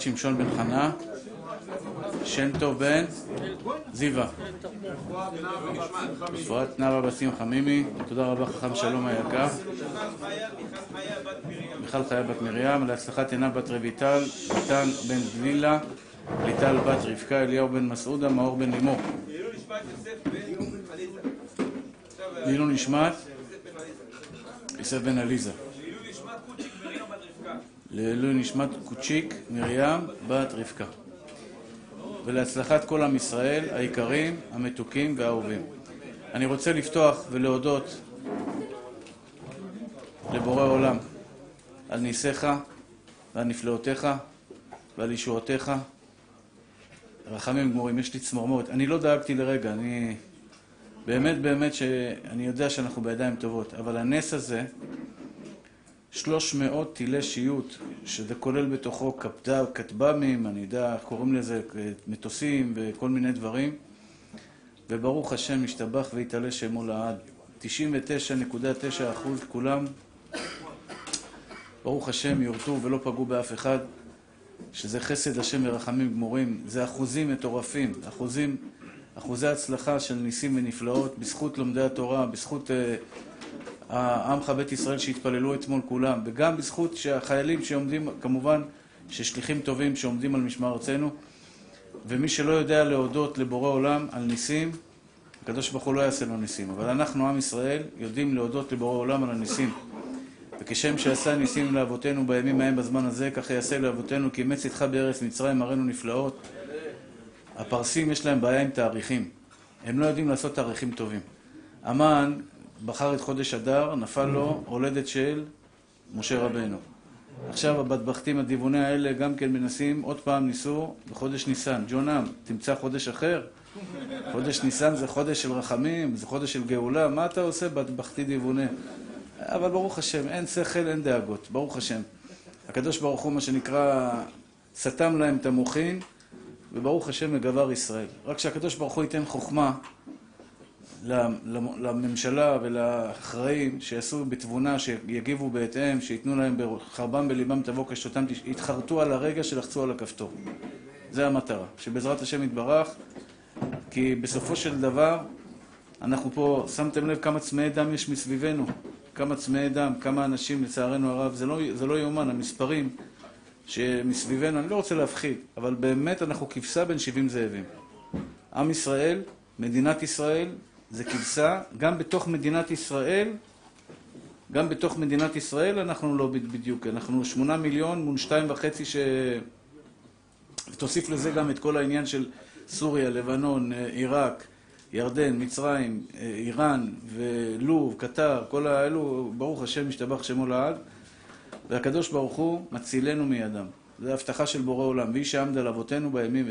שמשון בן חנה, שם טוב בן זיווה, רפואת נערה בת שמחה מימי. תודה רבה חכם שלום היקר. מיכל חיה בת מרים, להצלחת עינה בת רויטל, איתן בן דלילה, ליטל בת רבקה, אליהו בן מסעודה, מאור בן לימור. לעילוי נשמת יוסף בן עליזה. לעילוי נשמת קוצ'יק מרים בת רבקה. ולהצלחת כל עם ישראל היקרים, המתוקים והאהובים. אני רוצה לפתוח ולהודות לבורא עולם על ניסיך ועל נפלאותיך ועל ישועותיך. רחמים גמורים, יש לי צמרמורת. אני לא דאגתי לרגע, אני באמת שאני יודע שאנחנו בידיים טובות, אבל הנס הזה, 300 טילי שיוט, שזה כולל בתוכו כטב"מים, אני יודע, קוראים לזה מטוסים וכל מיני דברים, וברוך השם משתבח והתעלה שמו לעד. 99.9% כולם, ברוך השם, יורתו ולא פגעו באף אחד, שזה חסד השם ורחמים גמורים. זה אחוזים מטורפים, אחוזי הצלחה של ניסים ונפלאות, בזכות לומדי התורה, בזכות העמך בית ישראל שהתפללו אתמול כולם, וגם בזכות שהחיילים שעומדים, כמובן, ששליחים טובים שעומדים על משמר ארצנו, ומי שלא יודע להודות לבורא עולם על ניסים, הקדוש ברוך הוא לא יעשה לו ניסים, אבל אנחנו, עם ישראל, יודעים להודות לבורא עולם על הניסים. וכשם שעשה ניסים לאבותינו בימים ההם בזמן הזה, כך יעשה לאבותינו, כי אמץ איתך בארץ מצרים מראנו נפלאות. הפרסים יש להם בעיה עם תאריכים. הם לא יודעים לעשות תאריכים טובים. המן בחר את חודש אדר, נפל לו הולדת של משה רבנו. עכשיו הבטבחתים הדיווני האלה גם כן מנסים, עוד פעם ניסו בחודש ניסן. ג'ונם, תמצא חודש אחר? חודש ניסן זה חודש של רחמים, זה חודש של גאולה. מה אתה עושה בטבחתי דיווני? אבל ברוך השם, אין שכל, אין דאגות. ברוך השם. הקדוש ברוך הוא, מה שנקרא, סתם להם את המוחין, וברוך השם מגבר ישראל. רק שהקדוש ברוך הוא ייתן חוכמה לממשלה ולאחראים שיעשו בתבונה, שיגיבו בהתאם, שיתנו להם בחרבם בליבם תבוא קשתותם, יתחרטו על הרגע שלחצו על הכפתור. זה המטרה, שבעזרת השם יתברך, כי בסופו של דבר, אנחנו פה, שמתם לב כמה צמאי דם יש מסביבנו, כמה צמאי דם, כמה אנשים לצערנו הרב, זה לא יאומן, המספרים שמסביבנו, אני לא רוצה להפחיד, אבל באמת אנחנו כבשה בין 70 זאבים. עם ישראל, מדינת ישראל, זה כבשה, גם בתוך מדינת ישראל אנחנו לא בדיוק, אנחנו 8 מיליון מול 2.5 ותוסיף לזה גם את כל העניין של סוריה, לבנון, עיראק, ירדן, מצרים, איראן ולוב, קטר, כל האלו, ברוך השם משתבח שמו לעד, והקדוש ברוך הוא מצילנו מידם. זו הבטחה של בורא עולם, והיא שעמד על אבותינו בימים,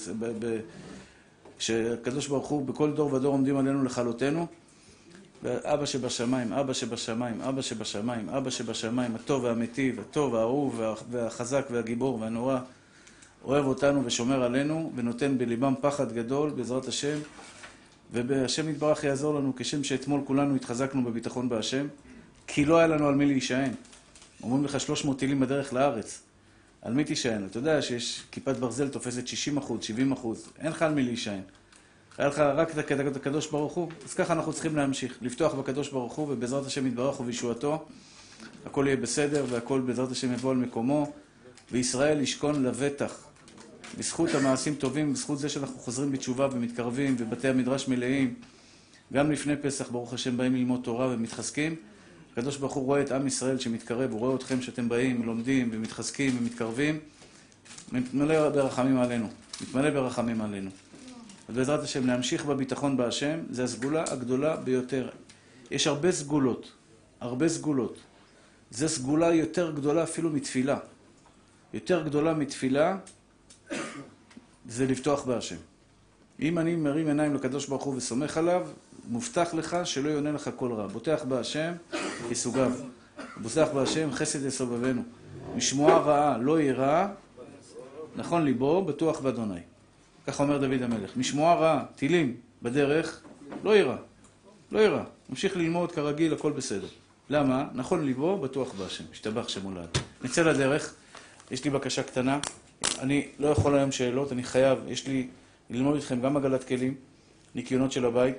שהקדוש ברוך הוא בכל דור ודור עומדים עלינו לכלותנו, ואבא שבשמיים, אבא שבשמיים, אבא שבשמיים, אבא שבשמיים, הטוב והמטיב, הטוב והאהוב והחזק והגיבור והנורא, אוהב אותנו ושומר עלינו ונותן בליבם פחד גדול בעזרת השם, ובשם יתברך יעזור לנו כשם שאתמול כולנו התחזקנו בביטחון בהשם, כי לא היה לנו על מי להישען. אומרים לך 300 טילים בדרך לארץ, על מי תישען? אתה יודע שיש כיפת ברזל תופסת 60%, 70%, אין לך על מי להישען. היה לך רק את הקדוש ברוך הוא, אז ככה אנחנו צריכים להמשיך, לפתוח בקדוש ברוך הוא, ובעזרת השם יתברך ובישועתו, הכל יהיה בסדר והכל בעזרת השם יבוא על מקומו, וישראל ישכון לבטח. בזכות המעשים טובים, בזכות זה שאנחנו חוזרים בתשובה ומתקרבים, ובתי המדרש מלאים, גם לפני פסח ברוך השם באים ללמוד תורה ומתחזקים, הקדוש ברוך הוא רואה את עם ישראל שמתקרב, הוא רואה אתכם שאתם באים, לומדים ומתחזקים ומתקרבים, מתמלא ברחמים עלינו. ובעזרת השם להמשיך בביטחון בהשם, זה הסגולה הגדולה ביותר. יש הרבה סגולות. זה סגולה יותר גדולה אפילו מתפילה. יותר גדולה מתפילה זה לפתוח בהשם. אם אני מרים עיניים לקדוש ברוך הוא וסומך עליו, מובטח לך שלא יונה לך כל רע. בוטח בהשם יסוגיו. בוטח בהשם חסד יסובבנו. משמועה רעה לא יירא, נכון ליבו, בטוח באדוני. כך אומר דוד המלך. משמועה רעה, טילים בדרך, לא יירא. ממשיך ללמוד כרגיל, הכל בסדר. למה? נכון ליבו, בטוח בהשם. משתבח שמו לעד. נצא לדרך. יש לי בקשה קטנה. אני לא יכול היום שאלות, אני חייב, יש לי ללמוד איתכם גם עגלת כלים, ניקיונות של הבית,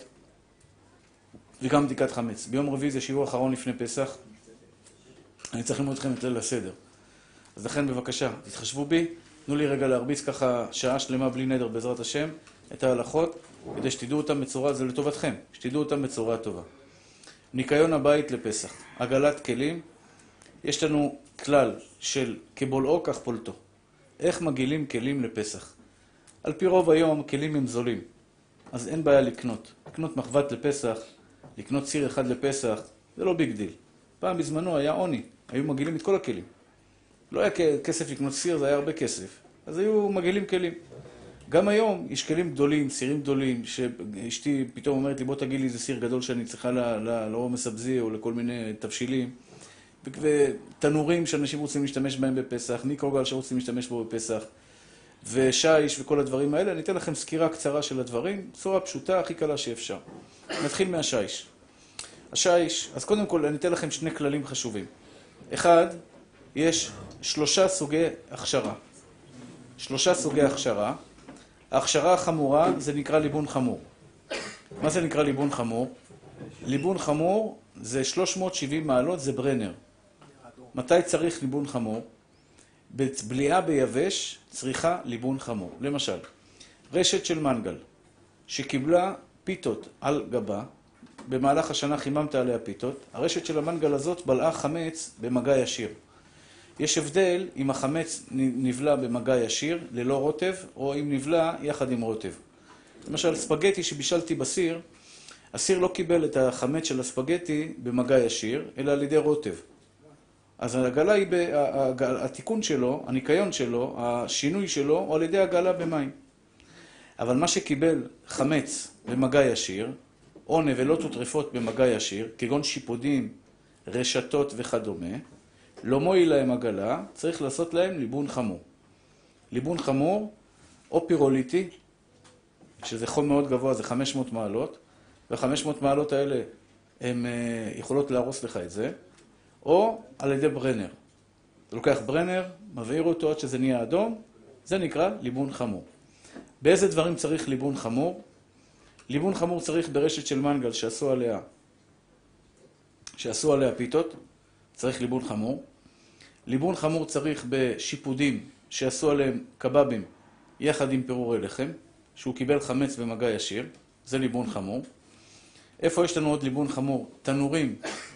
וגם בדיקת חמץ. ביום רביעי זה שיעור אחרון לפני פסח. אני צריך ללמוד אתכם את ליל הסדר. אז לכן בבקשה, תתחשבו בי, תנו לי רגע להרביץ ככה שעה שלמה בלי נדר בעזרת השם, את ההלכות, כדי שתדעו אותם בצורה, זה לטובתכם, שתדעו אותם בצורה טובה. ניקיון הבית לפסח, עגלת כלים, יש לנו כלל של כבולעו כך פולטו. איך מגעילים כלים לפסח? על פי רוב היום כלים הם זולים, אז אין בעיה לקנות. לקנות מחבת לפסח, לקנות סיר אחד לפסח, זה לא ביג דיל. פעם בזמנו היה עוני, היו מגעילים את כל הכלים. לא היה כסף לקנות סיר, זה היה הרבה כסף. אז היו מגעילים כלים. גם היום יש כלים גדולים, סירים גדולים, שאשתי פתאום אומרת לי, בוא תגיד לי איזה סיר גדול שאני צריכה לעומס אבזי או לכל מיני תבשילים. ותנורים שאנשים רוצים להשתמש בהם בפסח, מיקרוגל שרוצים להשתמש בו בפסח, ושיש וכל הדברים האלה. אני אתן לכם סקירה קצרה של הדברים, צורה פשוטה, הכי קלה שאפשר. נתחיל מהשיש. השיש, אז קודם כל אני אתן לכם שני כללים חשובים. אחד, יש 3 סוגי הכשרה. 3 סוגי הכשרה. ההכשרה החמורה זה נקרא ליבון חמור. מה זה נקרא ליבון חמור? ליבון חמור זה 370 מעלות, זה ברנר. מתי צריך ליבון חמור? בבליעה ביבש צריכה ליבון חמור. למשל, רשת של מנגל שקיבלה פיתות על גבה, במהלך השנה חיממת עליה פיתות, הרשת של המנגל הזאת בלעה חמץ במגע ישיר. יש הבדל אם החמץ נבלע במגע ישיר, ללא רוטב, או אם נבלע יחד עם רוטב. למשל, ספגטי שבישלתי בסיר, הסיר לא קיבל את החמץ של הספגטי במגע ישיר, אלא על ידי רוטב. אז הגלה היא, התיקון שלו, הניקיון שלו, השינוי שלו, הוא על ידי הגלה במים. אבל מה שקיבל חמץ במגע ישיר, או נבלות וטרפות במגע ישיר, כגון שיפודים, רשתות וכדומה, לא מועיל להם הגלה, צריך לעשות להם ליבון חמור. ליבון חמור, או פירוליטי, שזה חום מאוד גבוה, זה 500 מעלות, וה-500 מעלות האלה הן יכולות להרוס לך את זה, או על ידי ברנר. אתה לוקח ברנר, מבעיר אותו עד שזה נהיה אדום, זה נקרא ליבון חמור. באיזה דברים צריך ליבון חמור? ליבון חמור צריך ברשת של מנגל שעשו עליה פיתות, צריך ליבון חמור. ליבון חמור צריך בשיפודים שעשו עליהם קבבים יחד עם פירורי לחם, שהוא קיבל חמץ במגע ישיר, זה ליבון חמור. איפה יש לנו עוד ליבון חמור? תנורים,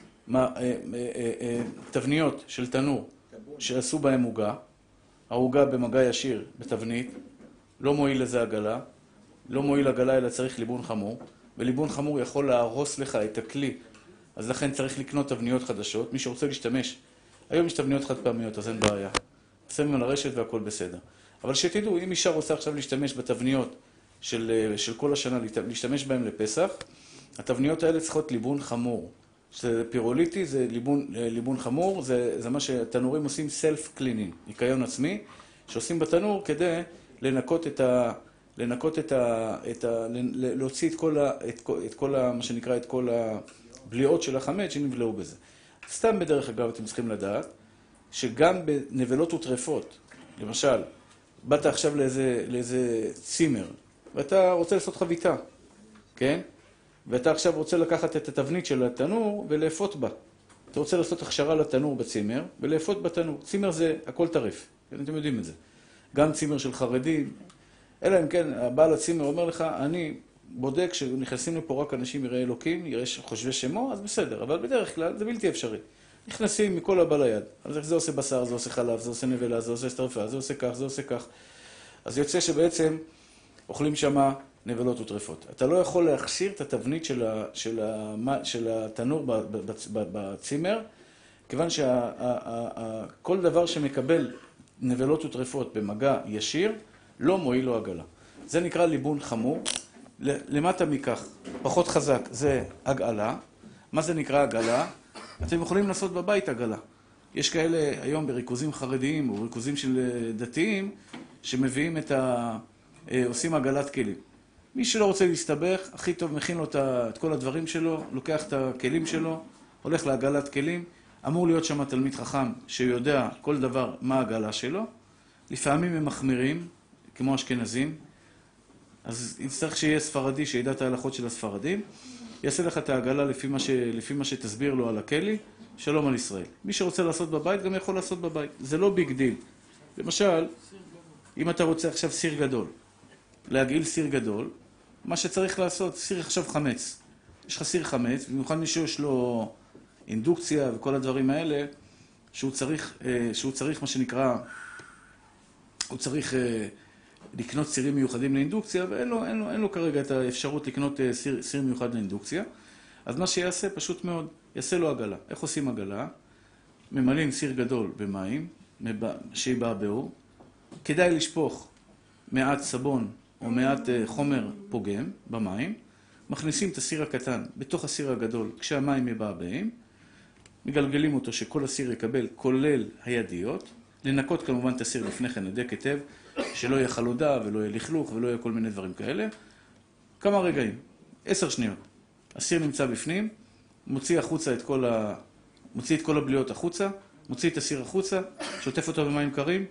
תבניות של תנור שעשו בהם עוגה, העוגה במגע ישיר בתבנית, לא מועיל לזה הגלה, לא מועיל הגלה אלא צריך ליבון חמור, וליבון חמור יכול להרוס לך את הכלי, אז לכן צריך לקנות תבניות חדשות. מי שרוצה להשתמש, היום יש תבניות חד פעמיות, אז אין בעיה. שמים על הרשת והכל בסדר. אבל שתדעו, אם אישה רוצה עכשיו להשתמש בתבניות של כל השנה, להשתמש בהן לפסח, התבניות האלה צריכות ליבון חמור. שזה פירוליטי, זה ליבון חמור, זה מה שהתנורים עושים self cleaning, ניקיון עצמי, שעושים בתנור כדי להוציא את כל מה שנקרא, את כל הבליעות של החמץ שנבלעו בזה. סתם בדרך אגב אתם צריכים לדעת, שגם בנבלות וטרפות, למשל, באת עכשיו לאיזה צימר, ואתה רוצה לעשות חביתה, כן? ואתה עכשיו רוצה לקחת את התבנית של התנור ולאפות בה. אתה רוצה לעשות הכשרה לתנור בצימר ולאפות בתנור. צימר זה הכל טרף, אתם יודעים את זה. גם צימר של חרדים, אלא אם כן, הבעל הצימר אומר לך, אני בודק שנכנסים לפה רק אנשים יראי אלוקים, חושבי שמו, אז בסדר, אבל בדרך כלל זה בלתי אפשרי. נכנסים מכל הבא ליד. אז זה עושה בשר, זה עושה חלב, זה עושה נבלה, זה עושה סטרפה, זה עושה כך, זה עושה כך. אז יוצא שבעצם אוכלים שמה נבלות וטרפות. אתה לא יכול להכשיר את התבנית של התנור בצימר, כיוון שכל דבר שמקבל נבלות וטרפות במגע ישיר, לא מועיל לו הגלה. זה נקרא ליבון חמור. למטה מכך, פחות חזק, זה הגעלה. מה זה נקרא הגעלה? אתם יכולים לעשות בבית הגעלה. יש כאלה היום בריכוזים חרדיים או בריכוזים של דתיים, שמביאים עושים הגעלת כלים. מי שלא רוצה להסתבך, הכי טוב מכין לו את כל הדברים שלו, לוקח את הכלים שלו, הולך להגעלת כלים, אמור להיות שם תלמיד חכם שיודע כל דבר מה הגעלה שלו, לפעמים הם מחמירים, כמו אשכנזים, אז נצטרך שיהיה ספרדי שידע את ההלכות של הספרדים, יעשה לך את העגלה לפי מה שתסביר לו על הכלי, שלום על ישראל. מי שרוצה לעשות בבית גם יכול לעשות בבית, זה לא ביג דיל. למשל, אם אתה רוצה עכשיו סיר גדול, להגעיל סיר גדול, מה שצריך לעשות, סיר עכשיו חמץ. יש לך סיר חמץ, במיוחד מי שיש לו אינדוקציה וכל הדברים האלה, שהוא צריך מה שנקרא, הוא צריך לקנות סירים מיוחדים לאינדוקציה, ואין לו כרגע את האפשרות לקנות סיר מיוחד לאינדוקציה. אז מה שיעשה, פשוט מאוד, יעשה לו עגלה. איך עושים עגלה? ממלאים סיר גדול במים, שיבעבעו. כדאי לשפוך מעט סבון או מעט חומר פוגם במים. מכניסים את הסיר הקטן בתוך הסיר הגדול כשהמים מבעבעים. מגלגלים אותו שכל הסיר יקבל, כולל הידיות. לנקות כמובן את הסיר לפני כן, לדק היטב, שלא יהיה חלודה ולא יהיה לכלוך ולא יהיה כל מיני דברים כאלה. כמה רגעים, 10 שניות. הסיר נמצא בפנים, מוציא את כל הבליות החוצה, מוציא את הסיר החוצה, שוטף אותו במים קרים,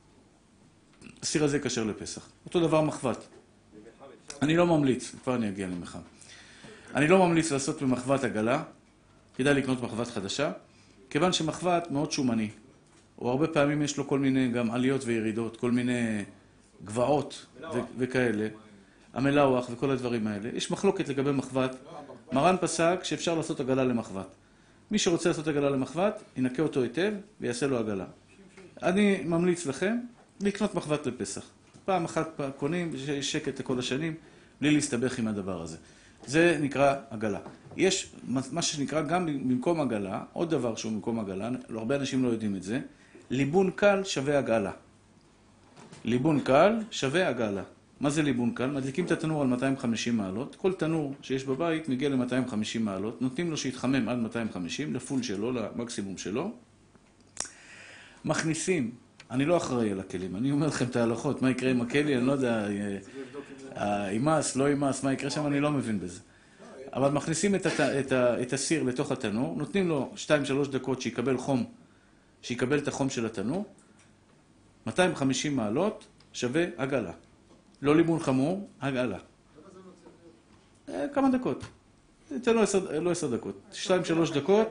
הסיר הזה כשר לפסח. אותו דבר מחבת. אני לא ממליץ, כבר אני אגיע למחם. אני לא ממליץ לעשות במחבת עגלה, כדאי לקנות מחבת חדשה, כיוון שמחבת מאוד שומני. או הרבה פעמים יש לו כל מיני גם עליות וירידות, כל מיני גבעות וכאלה, המלאוח וכל הדברים האלה. יש מחלוקת לגבי מחבת. מרן פסק שאפשר לעשות עגלה למחבת. מי שרוצה לעשות עגלה למחבת, ינקה אותו היטב ויעשה לו עגלה. אני ממליץ לכם לקנות מחבת לפסח. פעם אחת קונים, שקט לכל השנים, בלי להסתבך עם הדבר הזה. זה נקרא עגלה. יש מה שנקרא גם במקום עגלה, עוד דבר שהוא במקום עגלה, הרבה אנשים לא יודעים את זה, ליבון קל שווה עגלה. ליבון קל שווה עגלה. מה זה ליבון קל? מדליקים את התנור על 250 מעלות. כל תנור שיש בבית מגיע ל-250 מעלות. נותנים לו שיתחמם עד 250, לפול שלו, למקסימום שלו. מכניסים. אני לא אחראי על הכלים. אני אומר לכם את ההלכות. מה יקרה עם הכלי? אני לא יודע. אימס, לא אימס, מה יקרה שם? אני לא מבין בזה. אבל מכניסים את הסיר לתוך התנור. נותנים לו 2-3 דקות שיקבל חום. שיקבל את החום של התנור. 250 מעלות שווה עגלה. לא ליבון חמור, עגלה. כמה דקות. זה לא 10 דקות. 2-3 דקות.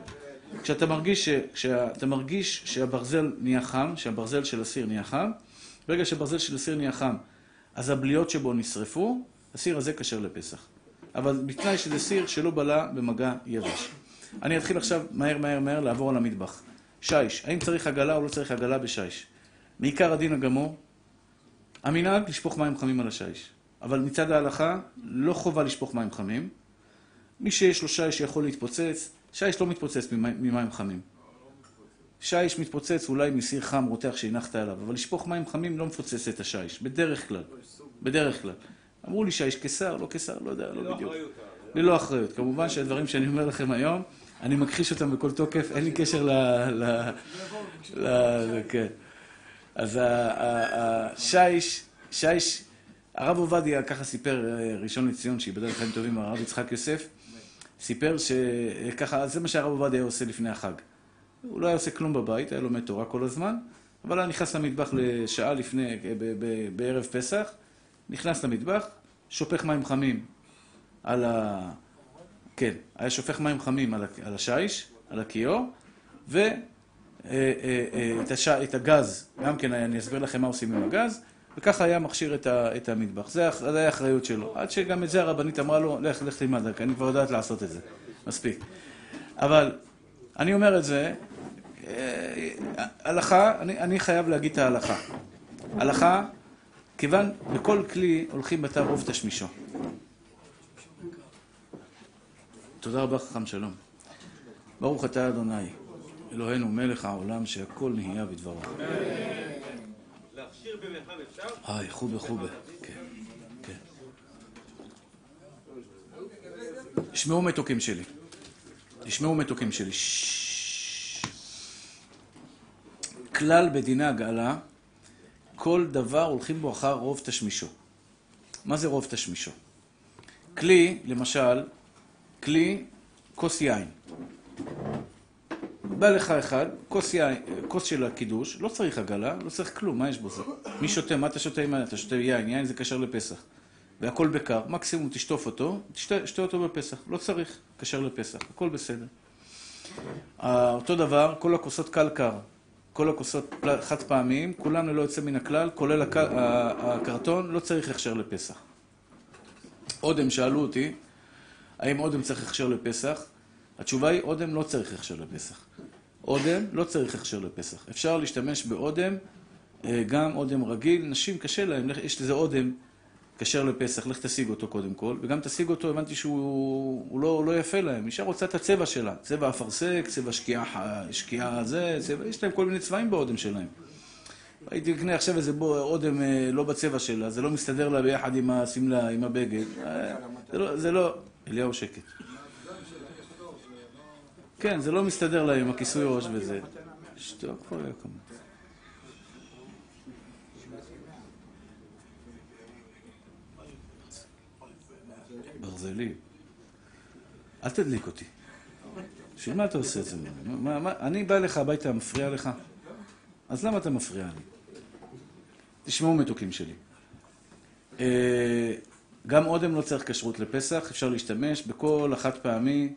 כשאתה מרגיש שהברזל נהיה חם, שהברזל של הסיר נהיה חם, ברגע שהברזל של הסיר נהיה חם, אז הבליות שבו נשרפו, הסיר הזה כשר לפסח. אבל בתנאי שזה סיר שלא בלה במגע יבש. אני אתחיל עכשיו מהר לעבור על המטבח. שיש, האם צריך עגלה או לא צריך עגלה בשיש? מעיקר הדין הגמור, המנהג לשפוך מים חמים על השיש. אבל מצד ההלכה, לא חובה לשפוך מים חמים. מי שיש לו שיש יכול להתפוצץ, שיש לא מתפוצץ ממים חמים. שיש מתפוצץ אולי מסיר חם רותח שהנחת עליו, אבל לשפוך מים חמים לא מפוצץ את השיש, בדרך כלל. בדרך כלל. אמרו לי שיש קיסר, לא קיסר, לא יודע, לא בדיוק. ללא אחריות. כמובן שהדברים שאני אומר לכם היום, אני מכחיש אותם בכל תוקף, אין לי קשר כן. אז שיש, הרב עובדיה, ככה סיפר ראשון לציון, שיבדל לחיים טובים, הרב יצחק יוסף, סיפר שככה, זה מה שהרב עובדיה היה עושה לפני החג. הוא לא היה עושה כלום בבית, היה לומד תורה כל הזמן, אבל היה נכנס למטבח לשעה לפני, בערב פסח, נכנס למטבח, שופך מים חמים על כן, היה שופך מים חמים על השיש, על הכיור, ואת הגז, גם כן אני אסביר לכם מה עושים עם הגז, וככה היה מכשיר את המטבח. זה היה האחריות שלו. עד שגם את זה הרבנית אמרה לו, לך תלמד, כי אני כבר יודעת לעשות את זה. מספיק. אבל אני אומר את זה, הלכה, אני חייב להגיד את ההלכה. הלכה, כיוון בכל כלי הולכים בתא רוב תשמישו. תודה רבה חכם שלום. ברוך אתה אדוני, אלוהינו מלך העולם שהכל נהיה בדברו. להכשיר במרחב אפשר? חובה. כן, כן. תשמעו מתוקים שלי. כלל בדיני הגאלה, כל דבר הולכים בו אחר רוב תשמישו. מה זה רוב תשמישו? כלי, למשל, כוס יין. בא לך אחד, כוס של הקידוש, לא צריך עגלה, לא צריך כלום, מה יש בו זה? מי שותה, מה אתה שותה עם אתה שותה יין, יין זה כשר לפסח. והכל בקר, מקסימום תשטוף אותו, תשתה אותו בפסח, לא צריך, כשר לפסח, הכל בסדר. אותו דבר, כל הכוסות קל-קר, כל הכוסות חד פעמיים, כולן לא יוצא מן הכלל, כולל הקרטון, לא צריך הכשר לפסח. אודם שאלו אותי, האם אודם צריך הכשר לפסח? התשובה היא, אודם לא צריך הכשר לפסח. אודם לא צריך הכשר לפסח. אפשר להשתמש באודם, גם אודם רגיל, נשים קשה להם, יש לזה אודם כשר לפסח, לך תשיג אותו קודם כל, וגם תשיג אותו, הבנתי שהוא לא יפה להם, אישה רוצה את הצבע שלה, צבע אפרסק, צבע שקיעה זה, יש להם כל מיני צבעים באודם שלהם. הייתי לקנה עכשיו איזה אודם לא בצבע שלה, זה לא מסתדר לה ביחד עם הסמלה, עם הבגד, זה לא, אליהו שקט. כן, זה לא מסתדר לה עם הכיסוי ראש וזה. שתוק כבר היה כמה. ברזלי. אל תדליק אותי. בשביל מה אתה עושה את זה? אני בא לך הביתה, מפריע לך? אז למה אתה מפריע לי? תשמעו מתוקים שלי. גם אודם לא צריך כשרות לפסח, אפשר להשתמש בכל החד פעמי,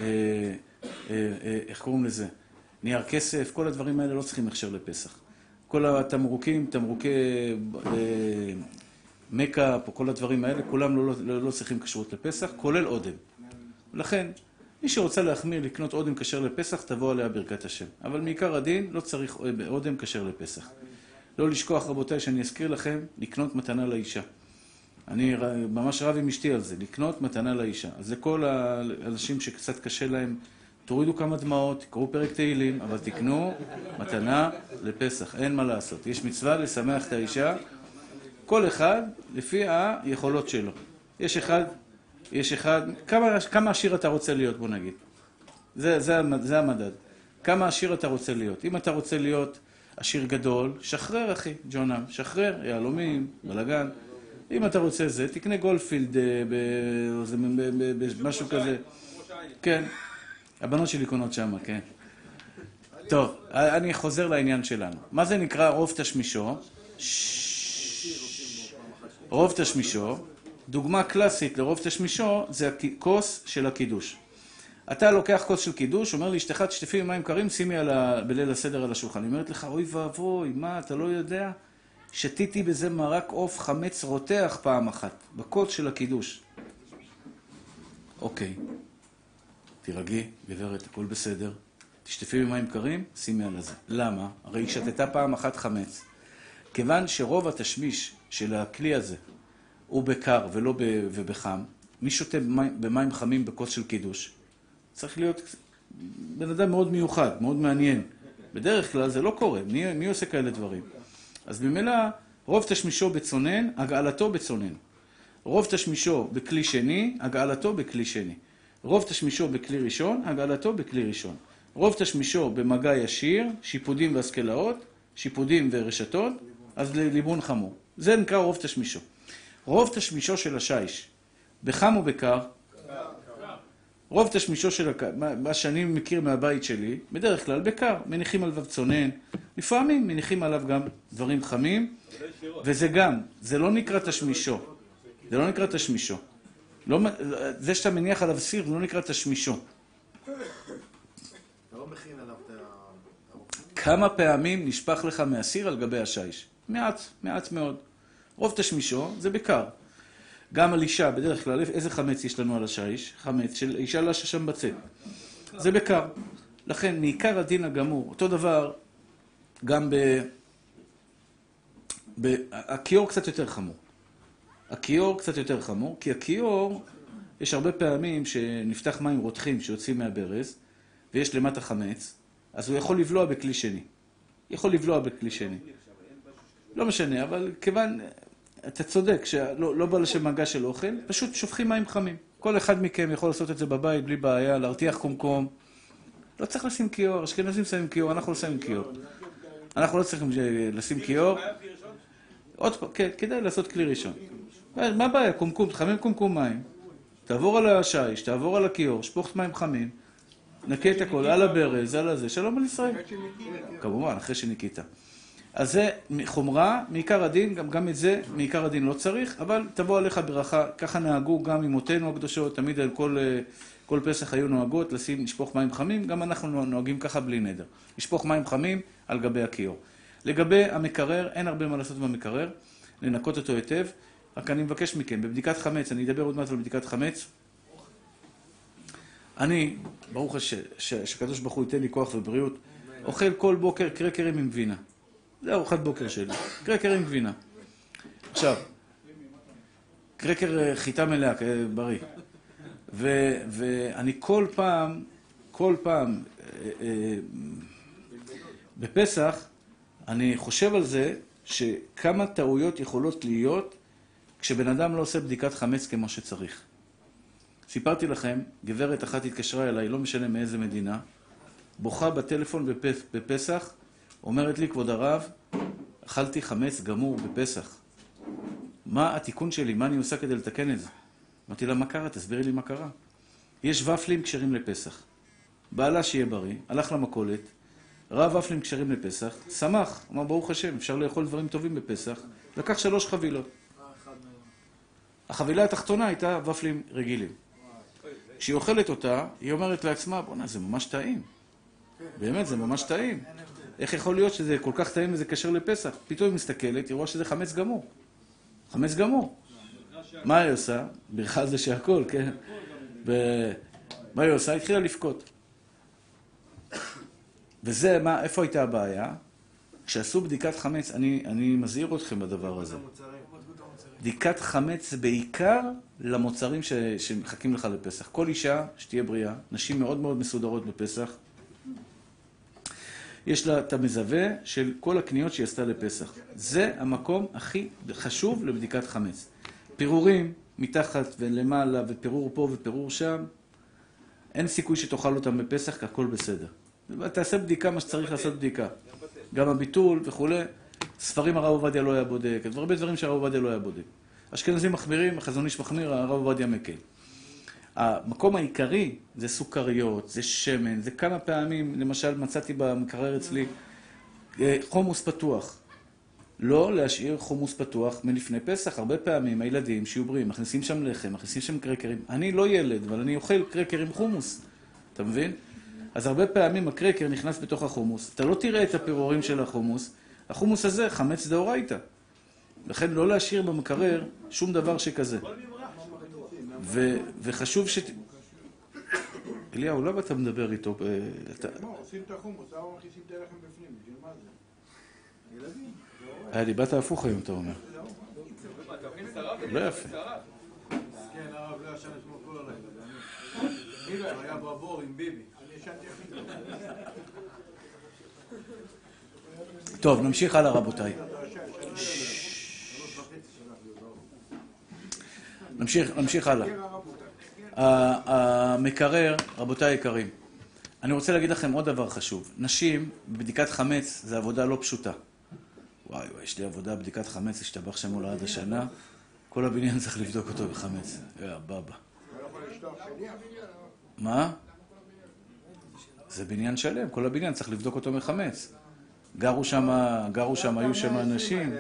איך קוראים לזה? נייר כסף, כל הדברים האלה לא צריכים הכשר לפסח. כל התמרוקים, תמרוקי מקאפ או כל הדברים האלה, כולם לא צריכים כשרות לפסח, כולל אודם. לכן, מי שרוצה להחמיר לקנות אודם כשר לפסח, תבוא עליה ברכת השם. אבל מעיקר הדין לא צריך אודם כשר לפסח. לא לשכוח רבותיי שאני אזכיר לכם, לקנות מתנה לאישה. אני ממש רב עם אשתי על זה, לקנות מתנה לאישה. אז זה כל האנשים שקצת קשה להם, תורידו כמה דמעות, תקראו פרק תהילים, אבל תקנו מתנה לפסח, אין מה לעשות. יש מצווה לשמח את האישה, כל אחד לפי היכולות שלו. יש אחד, כמה עשיר אתה רוצה להיות, בוא נגיד. זה המדד. כמה עשיר אתה רוצה להיות. אם אתה רוצה להיות עשיר גדול, שחרר אחי, ג'ונם, שחרר, יהלומים, בלגן. אם אתה רוצה זה, תקנה גולדפילד במשהו כזה. כן, הבנות שלי קונות שמה, כן. טוב, אני חוזר לעניין שלנו. מה זה נקרא רוב תשמישו? רוב תשמישו, דוגמה קלאסית לרוב תשמישו, זה הכוס של הקידוש. אתה לוקח כוס של קידוש, אומר לי, אשתך תשטפי עם מים קרים, שימי בליל הסדר על השולחן. אני אומרת לך, אוי ואבוי, מה, אתה לא יודע? שתיתי בזה מרק עוף חמץ רותח פעם אחת, בכוס של הקידוש. אוקיי, תירגעי, גברת, הכל בסדר. תשטפי עם מים קרים, שימי על זה. למה? הרי היא שתתה פעם אחת חמץ. כיוון שרוב התשמיש של הכלי הזה הוא בקר ולא ובחם, מי שותה במים חמים בכוס של קידוש? צריך להיות בן אדם מאוד מיוחד, מאוד מעניין. בדרך כלל זה לא קורה, מי עושה כאלה דברים? אז במילא, רוב תשמישו בצונן, הגעלתו בצונן. רוב תשמישו בכלי שני, הגעלתו בכלי שני. רוב תשמישו בכלי ראשון, הגעלתו בכלי ראשון. רוב תשמישו במגע ישיר, שיפודים והשכלאות, שיפודים ורשתות, אז ליבון חמור. זה נקרא רוב תשמישו. רוב תשמישו של השיש, בחם או בקר? רוב תשמישו של מה שאני מכיר מהבית שלי, בדרך כלל בקר, מניחים עליו צונן, לפעמים מניחים עליו גם דברים חמים, וזה גם, זה לא נקרא תשמישו. זה לא נקרא תשמישו. זה שאתה מניח עליו סיר, זה לא נקרא תשמישו. כמה פעמים נשפך לך מהסיר על גבי השיש? מעט מאוד. רוב תשמישו זה בקר. גם על אישה, בדרך כלל, איזה חמץ יש לנו על השיש? חמץ של אישה לה ששם בצד. זה בקר. לכן, מעיקר הדין הגמור, אותו דבר, גם הכיור קצת יותר חמור. הכיור קצת יותר חמור, כי הכיור, יש הרבה פעמים שנפתח מים רותחים שיוצאים מהברז, ויש למטה חמץ, אז הוא יכול לבלוע בכלי שני. יכול לבלוע בכלי שני. לא משנה, אבל כיוון, אתה צודק, שלא בא לשם מגע של אוכל, פשוט שופכים מים חמים. כל אחד מכם יכול לעשות את זה בבית בלי בעיה, להרתיח קומקום. לא צריך לשים כיור, אשכנזים שמים כיור, אנחנו לא שמים כיור. אנחנו לא צריכים לשים כיור. עוד פעם, כן, כדאי לעשות כלי ראשון. מה הבעיה? קומקום, תחמם קומקום מים. תעבור על השיש, תעבור על הכיור, שפוך מים חמים. נקה את הכל, על הברז, על הזה, שלום על ישראל. כמובן, אחרי שניקית. אז זה חומרה, מעיקר הדין, גם את זה, מעיקר הדין לא צריך, אבל תבוא עליך ברכה, ככה נהגו גם אמותינו הקדושות, תמיד על כל פסח היו נוהגות, לשפוך מים חמים, גם אנחנו נוהגים ככה בלי נדר. לשפוך מים חמים על גבי הכיור. לגבי המקרר, אין הרבה מה לעשות במקרר, לנקות אותו היטב, רק אני מבקש מכם, בבדיקת חמץ, אני אדבר עוד מעט על בדיקת חמץ, אני, ברוך השם, שקדוש ברוך הוא ייתן לי כוח ובריאות, אוכל כל בוקר קרקרים עם גבינה. זה ארוחת בוקר שלי, קרקר עם גבינה. עכשיו, קרקר חיטה מלאה, בריא. ואני כל פעם, בפסח, אני חושב על זה שכמה טעויות יכולות להיות כשבן אדם לא עושה בדיקת חמץ כמו שצריך. סיפרתי לכם, גברת אחת התקשרה אליי, לא משנה מאיזה מדינה, בוכה בטלפון בפסח, אומרת לי, כבוד הרב, אכלתי חמץ גמור בפסח. מה התיקון שלי? מה אני עושה כדי לתקן את זה? אמרתי לה, מה קרה? תסבירי לי מה קרה. יש ופלים כשרים לפסח. בעלה שיהיה בריא, הלך למכולת, ראה ופלים כשרים לפסח, שמח, אמר ברוך השם, אפשר לאכול דברים טובים בפסח, לקח 3 חבילות. החבילה התחתונה הייתה ופלים רגילים. כשהיא אוכלת אותה, היא אומרת לעצמה, בוא'נה, זה ממש טעים. באמת, זה ממש טעים. איך יכול להיות שזה כל כך טעים וזה קשר לפסח? פתאום היא מסתכלת, היא רואה שזה חמץ גמור. חמץ גמור. מה היא עושה? ברכה על זה שהכל, כן? מה היא עושה? התחילה לבכות. וזה, איפה הייתה הבעיה? כשעשו בדיקת חמץ, אני מזהיר אתכם בדבר הזה. בדיקת חמץ זה בעיקר למוצרים שמחכים לך לפסח. כל אישה שתהיה בריאה, נשים מאוד מאוד מסודרות בפסח, יש לה את המזווה של כל הקניות שהיא עשתה לפסח. זה המקום הכי חשוב לבדיקת חמץ. פירורים מתחת ולמעלה, ופירור פה ופירור שם, אין סיכוי שתאכל אותם בפסח, כי הכל בסדר. תעשה בדיקה מה שצריך לעשות בדיקה. גם הביטול וכו'. ספרים הרב עובדיה לא היה בודק, הרבה דברים שהרב עובדיה לא היה בודק. אשכנזים מחמירים, החזון איש מחמיר, הרב עובדיה מקל. המקום העיקרי זה סוכריות, זה שמן, זה כמה פעמים, למשל מצאתי במקרר אצלי חומוס פתוח. לא להשאיר חומוס פתוח מלפני פסח. הרבה פעמים הילדים שיהיו בריאים, מכניסים שם לחם, מכניסים שם קרקרים. אני לא ילד, אבל אני אוכל קרקר עם חומוס. אתה מבין? אז הרבה פעמים הקרקר נכנס בתוך החומוס. אתה לא תראה את הפירורים של החומוס. החומוס הזה חמץ דאורייתא. לכן לא להשאיר במקרר שום דבר שכזה. וחשוב אליהו, למה אתה מדבר איתו? עושים את החומוס, למה מכניסים את הלחם בפנים? בשביל מה זה? ילדים. היה לי בת ההפוך היום, אתה אומר. לא יפה. כן, הרב לא ישן לשמור כל הלילה. היה בבור עם ביבי. אני ישנתי הכי טוב, נמשיך הלאה רבותיי. נמשיך הלאה. המקרר, רבותיי יקרים, אני רוצה להגיד לכם עוד דבר חשוב. נשים, בבדיקת חמץ, זה עבודה לא פשוטה. וואי, יש לי עבודה בבדיקת חמץ, השתבח שם מולה עד השנה. כל הבניין צריך לבדוק אותו בחמץ. בבא. מה? זה בניין שלם, כל הבניין צריך לבדוק אותו מחמץ. גרו שם, היו שם אנשים.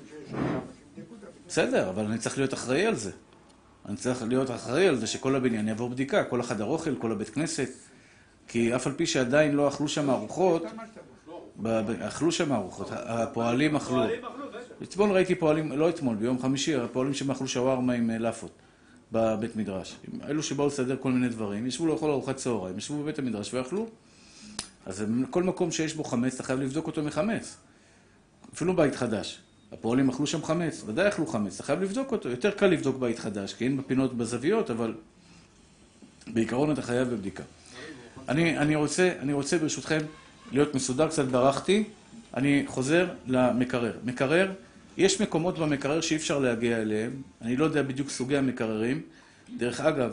בסדר, אבל אני צריך להיות אחראי על זה. אני צריך להיות אחראי על זה שכל הבניין יעבור בדיקה, כל החדר אוכל, כל הבית כנסת. כי אף על פי שעדיין לא אכלו שם ארוחות, אכלו שם ארוחות, הפועלים אכלו. אתמול ראיתי פועלים, לא אתמול, ביום חמישי, הפועלים שאכלו שווארמה עם לאפות בבית מדרש. אלו שבאו לסדר כל מיני דברים, ישבו לאכול ארוחת צהריים, ישבו בבית המדרש ואכלו. אז כל מקום שיש בו חמץ, אתה חייב לבדוק אותו מחמץ. אפילו בית חדש. הפועלים אכלו שם חמץ, ודאי אכלו חמץ, אתה חייב לבדוק אותו. יותר קל לבדוק בית חדש, כי אין בפינות בזוויות, אבל בעיקרון אתה חייב בבדיקה. אני רוצה ברשותכם להיות מסודר, קצת ברחתי, אני חוזר למקרר. מקרר, יש מקומות במקרר שאי אפשר להגיע אליהם, אני לא יודע בדיוק סוגי המקררים. דרך אגב,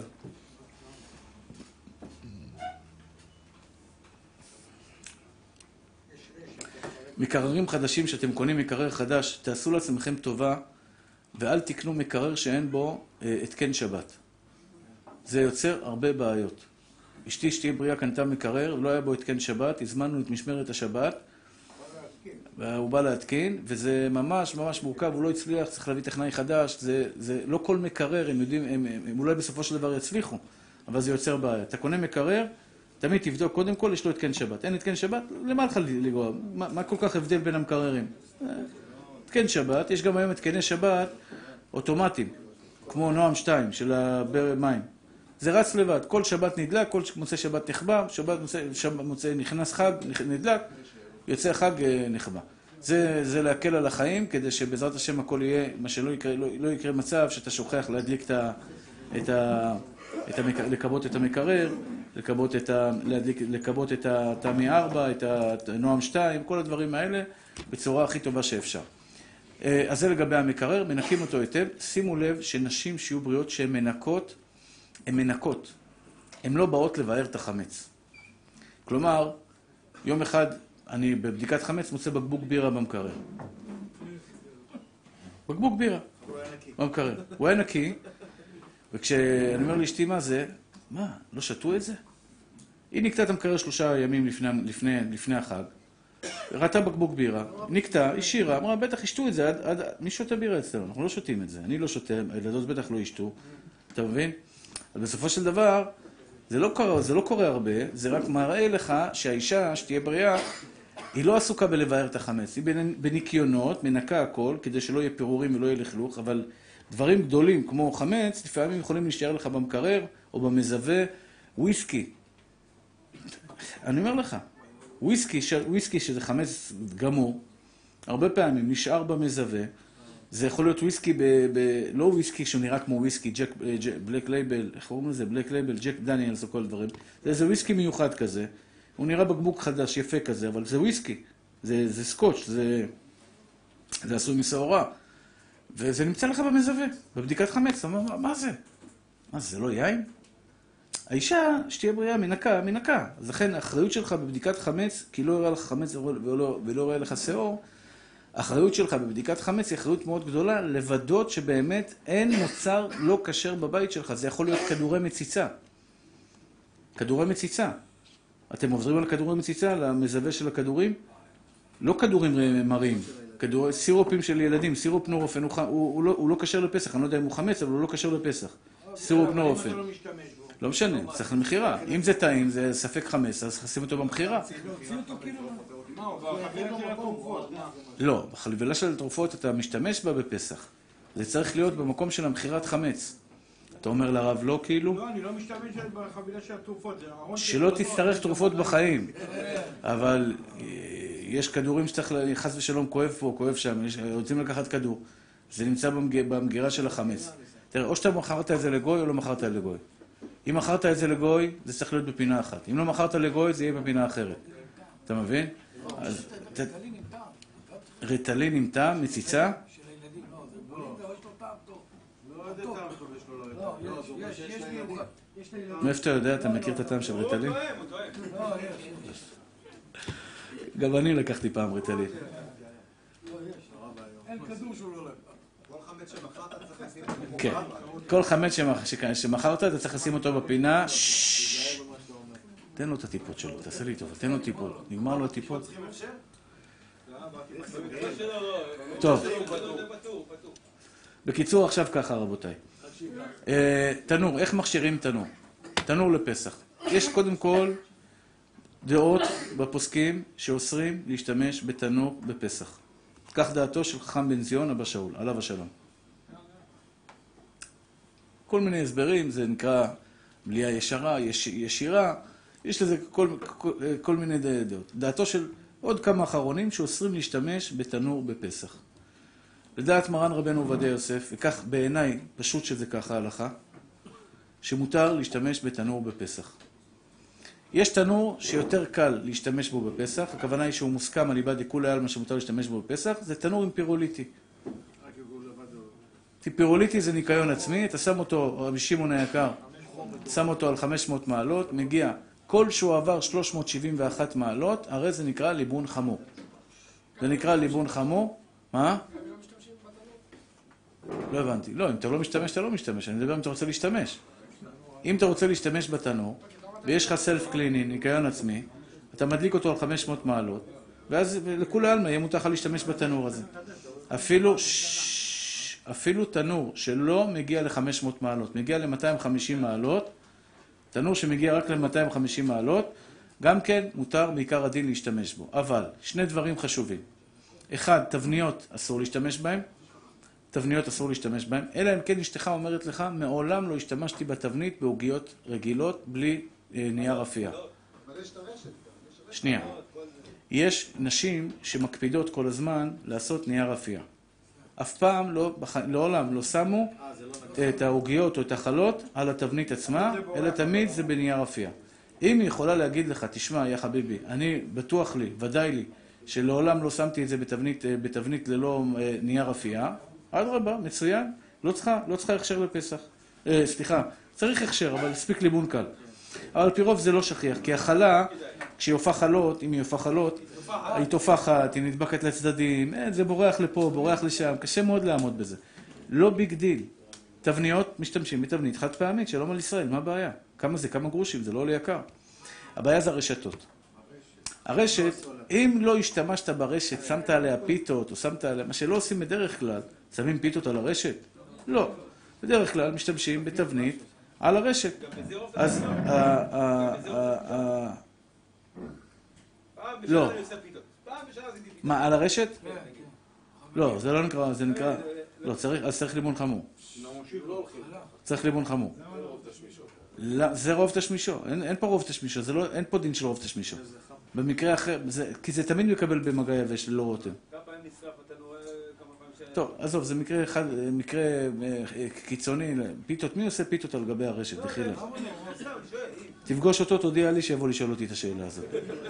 מקררים חדשים שאתם קונים מקרר חדש, תעשו לעצמכם טובה ואל תקנו מקרר שאין בו התקן שבת. זה יוצר הרבה בעיות. אשתי שתהיה בריאה קנתה מקרר, לא היה בו התקן שבת, הזמנו את משמרת השבת, והוא בא להתקין, וזה ממש ממש מורכב, הוא לא הצליח, צריך להביא טכנאי חדש, זה לא כל מקרר, הם יודעים, הם אולי בסופו של דבר יצליחו, אבל זה יוצר בעיה. אתה קונה מקרר, תמיד תבדוק, קודם כל יש לו התקן שבת. אין התקן שבת, למה לך לגרוע? מה כל כך הבדל בין המקררים? התקן שבת, יש גם היום התקני שבת אוטומטיים, כמו נועם 2 של המים. זה רץ לבד, כל שבת נדלק, כל מוצא שבת נחבא, מוצא נכנס חג, נדלק, יוצא חג נחבא. זה להקל על החיים, כדי שבעזרת השם הכל יהיה, מה שלא יקרה, לא יקרה מצב שאתה שוכח להדליק לקבות את המקרר, לקבות את התמי 4, את הנועם 2, כל הדברים האלה בצורה הכי טובה שאפשר. אז זה לגבי המקרר, מנקים אותו היטב. שימו לב שנשים שיהיו בריאות שהן מנקות, הן מנקות. הן לא באות לבאר את החמץ. כלומר, יום אחד אני בבדיקת חמץ מוצא בקבוק בירה במקרר. בקבוק בירה במקרר. הוא היה נקי, וכשאני אומר לאשתי מה זה, מה, לא שתו את זה? היא נקטה את המקרר 3 ימים לפני החג, ראתה בקבוק בירה, נקטה, השאירה, אמרה, בטח ישתו את זה, מי שותה בירה אצלנו? אנחנו לא שותים את זה, אני לא שותה, הילדות בטח לא ישתו, אתה מבין? אבל בסופו של דבר, זה לא קורה הרבה, זה רק מראה לך שהאישה שתהיה בריאה, היא לא עסוקה בלבאר את החמץ, היא בניקיונות, מנקה הכל, כדי שלא יהיה פירורים ולא יהיה לכלוך, אבל דברים גדולים כמו חמץ, לפעמים יכולים להישאר לך במקרר או במזווה, וויסקי. אני אומר לך, וויסקי שזה חמץ גמור, הרבה פעמים נשאר במזווה, זה יכול להיות וויסקי לא וויסקי שהוא נראה כמו וויסקי, בלק לייבל, איך קוראים לזה? בלק לייבל, ג'ק דניאלס או כל דברים. זה איזה וויסקי מיוחד כזה, הוא נראה בקבוק חדש, יפה כזה, אבל זה וויסקי, זה סקוץ', זה עשוי מסעורה. וזה נמצא לך במזווה, בבדיקת חמץ. אתה אומר, מה זה? מה זה לא יין? האישה שתהיה בריאה מנקה. אז לכן האחריות שלך בבדיקת חמץ, כי לא יראה לך חמץ ולא יראה לך שעור, האחריות שלך בבדיקת חמץ היא אחריות מאוד גדולה, לוודות שבאמת אין מוצר לא כשר בבית שלך. זה יכול להיות כדורי מציצה. כדורי מציצה. אתם עוברים על כדורי מציצה, על המזווה של הכדורים? לא כדורים מרים. סירופים של ילדים, סירופ נורופן, הוא לא קשר לפסח, אני לא יודע אם הוא חמץ, אבל הוא לא קשר לפסח. סירופ נורופן. לא משנה, צריך למחירה. אם זה טעים, זה ספק חמץ, אז חשים אותו במחירה. לא, בחבילה של התרופות אתה משתמש בה בפסח. זה צריך להיות במקום של המחירת חמץ. אתה אומר לרב לא כאילו? לא, אני לא משתמש בחבילה של התרופות. שלא תצטרך תרופות בחיים. אבל יש כדורים שצריך, חס ושלום, כואב פה, כואב שם, רוצים לקחת כדור. זה נמצא במגירה של החמץ. תראה, או שאתה מכרת את זה לגוי או לא מכרת את זה לגוי. אם מכרת את זה לגוי, זה צריך להיות בפינה אחת. אם לא מכרת לגוי, זה יהיה בפינה אחרת. אתה מבין? ריטלין עם טעם, מציצה? מאיפה אתה יודע? אתה מכיר את הטעם של ריטלין? גם אני לקחתי פעם ריטלין. אין כדור שהוא לא לקח. כן, כל חמץ שמכרת אתה צריך לשים אותו בפינה. תן לו את הטיפות שלו, תעשה לי טוב, תן לו טיפות. נגמר לו הטיפות. טוב. בקיצור, עכשיו ככה רבותיי. תנור, איך מכשירים תנור? תנור לפסח. יש קודם כל דעות בפוסקים שאוסרים להשתמש בתנור בפסח. כך דעתו של חכם בן ציון אבא שאול, עליו השלום. כל מיני הסברים, זה נקרא בליעה ישרה, ישירה, יש לזה כל מיני דעות. דעתו של עוד כמה אחרונים שאוסרים להשתמש בתנור בפסח. לדעת מרן רבנו עובדיה יוסף, וכך בעיניי פשוט שזה ככה הלכה, שמותר להשתמש בתנור בפסח. יש תנור שיותר קל להשתמש בו בפסח, הכוונה היא שהוא מוסכם על איבד לכולי עלמא שמותר להשתמש בו בפסח, זה תנור עם פירוליטי. פירוליטי זה ניקיון עצמי, אתה שם אותו, רבי שמעון היקר, שם אותו על 500 מעלות, מגיע, כל שהוא עבר 371 מעלות, הרי זה נקרא ליבון חמור. זה נקרא ליבון חמור, מה? לא הבנתי. לא, אם אתה לא משתמש, אתה לא משתמש. אני מדבר אם אתה רוצה להשתמש. אם אתה רוצה להשתמש בתנור, ויש לך סלף קליני, ניקיון עצמי, אתה מדליק אותו על 500 מעלות, ואז לכולי עלמא יהיה מותר לך להשתמש בתנור הזה. אפילו תנור שלא מגיע ל-500 מעלות, מגיע ל-250 מעלות, תנור שמגיע רק ל-250 מעלות, גם כן מותר בעיקר הדין להשתמש בו. אבל, שני דברים חשובים. אחד, תבניות אסור להשתמש בהם, אלא אם כן אשתך אומרת לך, מעולם לא השתמשתי בתבנית בעוגיות רגילות בלי נייר אפייה. אבל יש את הרשת. שנייה. יש נשים שמקפידות כל הזמן לעשות נייר אפייה. אף פעם לעולם לא שמו את העוגיות או את החלות על התבנית עצמה, אלא תמיד זה בנייר אפייה. אם היא יכולה להגיד לך, תשמע, יא חביבי, אני בטוח לי, ודאי לי, שלעולם לא שמתי את זה בתבנית ללא נייר אפייה, אדרבה, מצוין, לא צריכה הכשר לפסח. סליחה, צריך הכשר, אבל ספיק ליבון קל. אבל על פי רוב זה לא שכיח, כי החלה, כשהיא הופעה חלות, אם היא הופעה חלות, היא תופחת, היא נדבקת לצדדים, זה בורח לפה, בורח לשם, קשה מאוד לעמוד בזה. לא ביג דיל. תבניות משתמשים בתבנית חד פעמית, שלום על ישראל, מה הבעיה? כמה זה? כמה גרושים? זה לא עולה יקר. הבעיה זה הרשתות. הרשת, אם לא השתמשת ברשת, שמת עליה פיתות, או שמת עליה, מה שלא עושים בדרך כלל, שמים פיתות על הרשת? לא. בדרך כלל משתמשים בתבנית על הרשת. אז לא. מה, על הרשת? לא, זה לא נקרא, זה נקרא... לא, אז צריך ליבון חמור. צריך ליבון חמור. זה רוב תשמישו, אין פה רוב תשמישו, אין פה דין של רוב תשמישו. במקרה אחר, כי זה תמיד מקבל במגע יבש ללא רותם. כמה פעמים נשרף, אתה רואה כמה פעמים ש... טוב, עזוב, זה מקרה קיצוני, פיתות, מי עושה פיתות על גבי הרשת, דחילה? תפגוש אותו, תודיע לי שיבוא לשאול אותי את השאלה הזאת.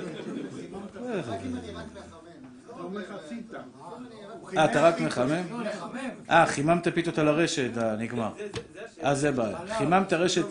אתה רק מחמם? חיממת פיתות על הרשת, נגמר. זה בעיה. חיממת רשת,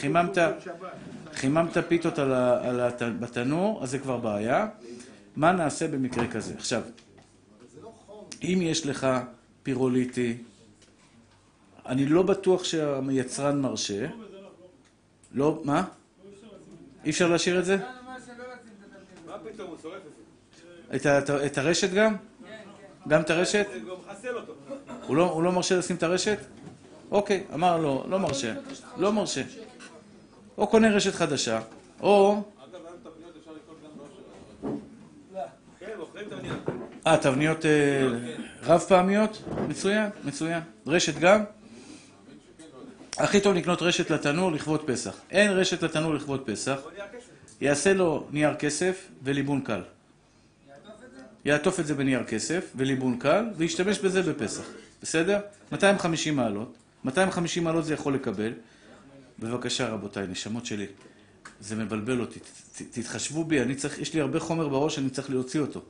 חיממת פיתות בתנור, אז זה כבר בעיה. מה נעשה במקרה כזה? עכשיו, אם יש לך פירוליטי, אני לא בטוח שהיצרן מרשה. לא, מה? אי אפשר להשאיר את זה? מה פתאום, הוא שורף את זה? את הרשת גם? גם את הרשת? זה גם מחסל אותו. הוא לא מרשה לשים את הרשת? אוקיי, אמר לו, לא מרשה. לא מרשה. או קונה רשת חדשה, או... אגב, היום תבניות אפשר לקנות גם באושר. כן, מוכרים תבניות. תבניות רב פעמיות? מצוין, מצוין. רשת גם? הכי טוב לקנות רשת לתנור לכבוד פסח. אין רשת לתנור לכבוד פסח. יעשה לו נייר כסף וליבון קל. יעטוף את זה בנייר כסף וליבון קל, וישתמש בזה בפסח. בסדר? 250 מעלות. 250 מעלות זה יכול לקבל. בבקשה רבותיי, נשמות שלי. זה מבלבל אותי. תתחשבו בי, יש לי הרבה חומר בראש, אני צריך להוציא אותו.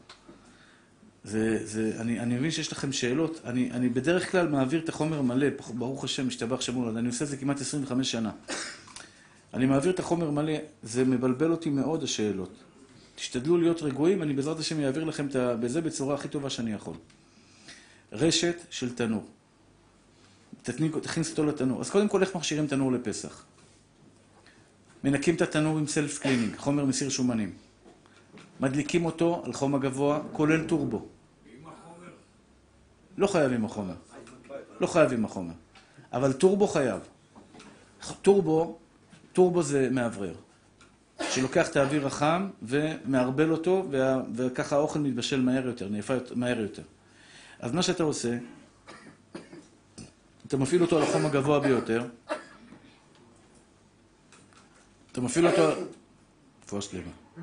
אני מבין שיש לכם שאלות. אני בדרך כלל מעביר את החומר מלא, ברוך השם, משתבח שמולד. אני עושה את זה כמעט 25 שנה. אני מעביר את החומר מלא, זה מבלבל אותי מאוד השאלות. תשתדלו להיות רגועים, אני בעזרת השם אעביר לכם בזה בצורה הכי טובה שאני יכול. רשת של תנור. תכניס אותו לתנור. אז קודם כל, איך מכשירים תנור לפסח? מנקים את התנור עם סלף קלינינג, חומר מסיר שומנים. מדליקים אותו על חום הגבוה, כולל טורבו. עם החומר? לא חייב עם החומר. לא חייב עם החומר. אבל טורבו חייב. טורבו זה מאוורר. שלוקח את האוויר החם ומערבל אותו, וככה האוכל מתבשל מהר יותר, נאפה מהר יותר. אז מה שאתה עושה, אתה מפעיל אותו על החום הגבוה ביותר. אתה מפעיל אותו... תפואה שלמה.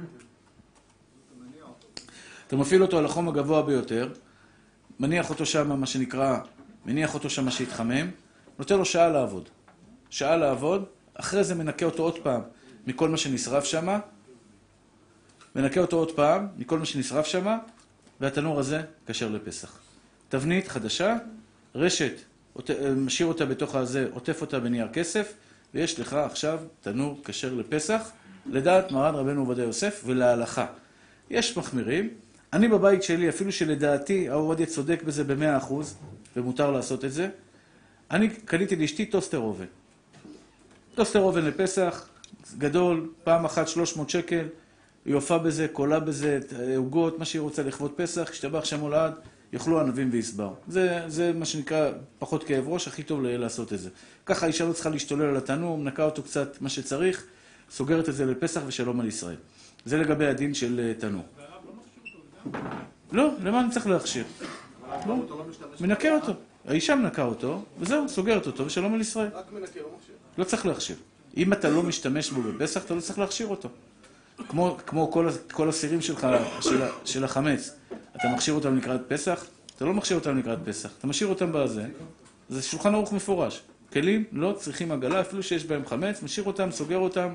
אתה מפעיל אותו על החום הגבוה ביותר, מניח אותו שם, מה שנקרא, מניח אותו שם שיתחמם, נותן לו שעה לעבוד. שעה לעבוד, אחרי זה מנקה אותו עוד פעם מכל מה שנשרף שם, מנקה אותו עוד פעם מכל מה שנשרף שם, והתנור הזה כשר לפסח. תבנית חדשה, רשת, משאיר אותה בתוך הזה, עוטף אותה בנייר כסף, ויש לך עכשיו תנור כשר לפסח, לדעת מרן רבנו עובדיה יוסף ולהלכה. יש מחמירים. אני בבית שלי, אפילו שלדעתי עובדיה צודק בזה ב100%, ומותר לעשות את זה, אני קניתי לאשתי טוסטר אובן. טוסטר אובן לפסח, גדול, פעם אחת 300 שקל, היא הופעה בזה, קולה בזה, עוגות, מה שהיא רוצה לכבוד פסח, השתבח שם הולד, יאכלו ענבים ויסבר. זה מה שנקרא פחות כאב ראש, הכי טוב לעשות את זה. ככה האישה לא צריכה להשתולל על התנור, מנקה אותו קצת מה שצריך, סוגרת את זה לפסח ושלום על ישראל. זה לגבי הדין של תנור. לא, למה אני צריך להכשיר? לא, מנקה אותו. האישה מנקה אותו, וזהו, סוגרת אותו ושלום על ישראל. רק מנקה, לא מכשיר. לא צריך להכשיר. אם אתה לא משתמש בו בפסח, אתה לא צריך להכשיר אותו. כמו כל הסירים שלך, של החמץ. אתה מכשיר אותם לקראת פסח, אתה לא מכשיר אותם לקראת פסח. אתה משאיר אותם בזה, זה שולחן ערוך מפורש. כלים לא צריכים עגלה, אפילו שיש בהם חמץ, משאיר אותם, סוגר אותם.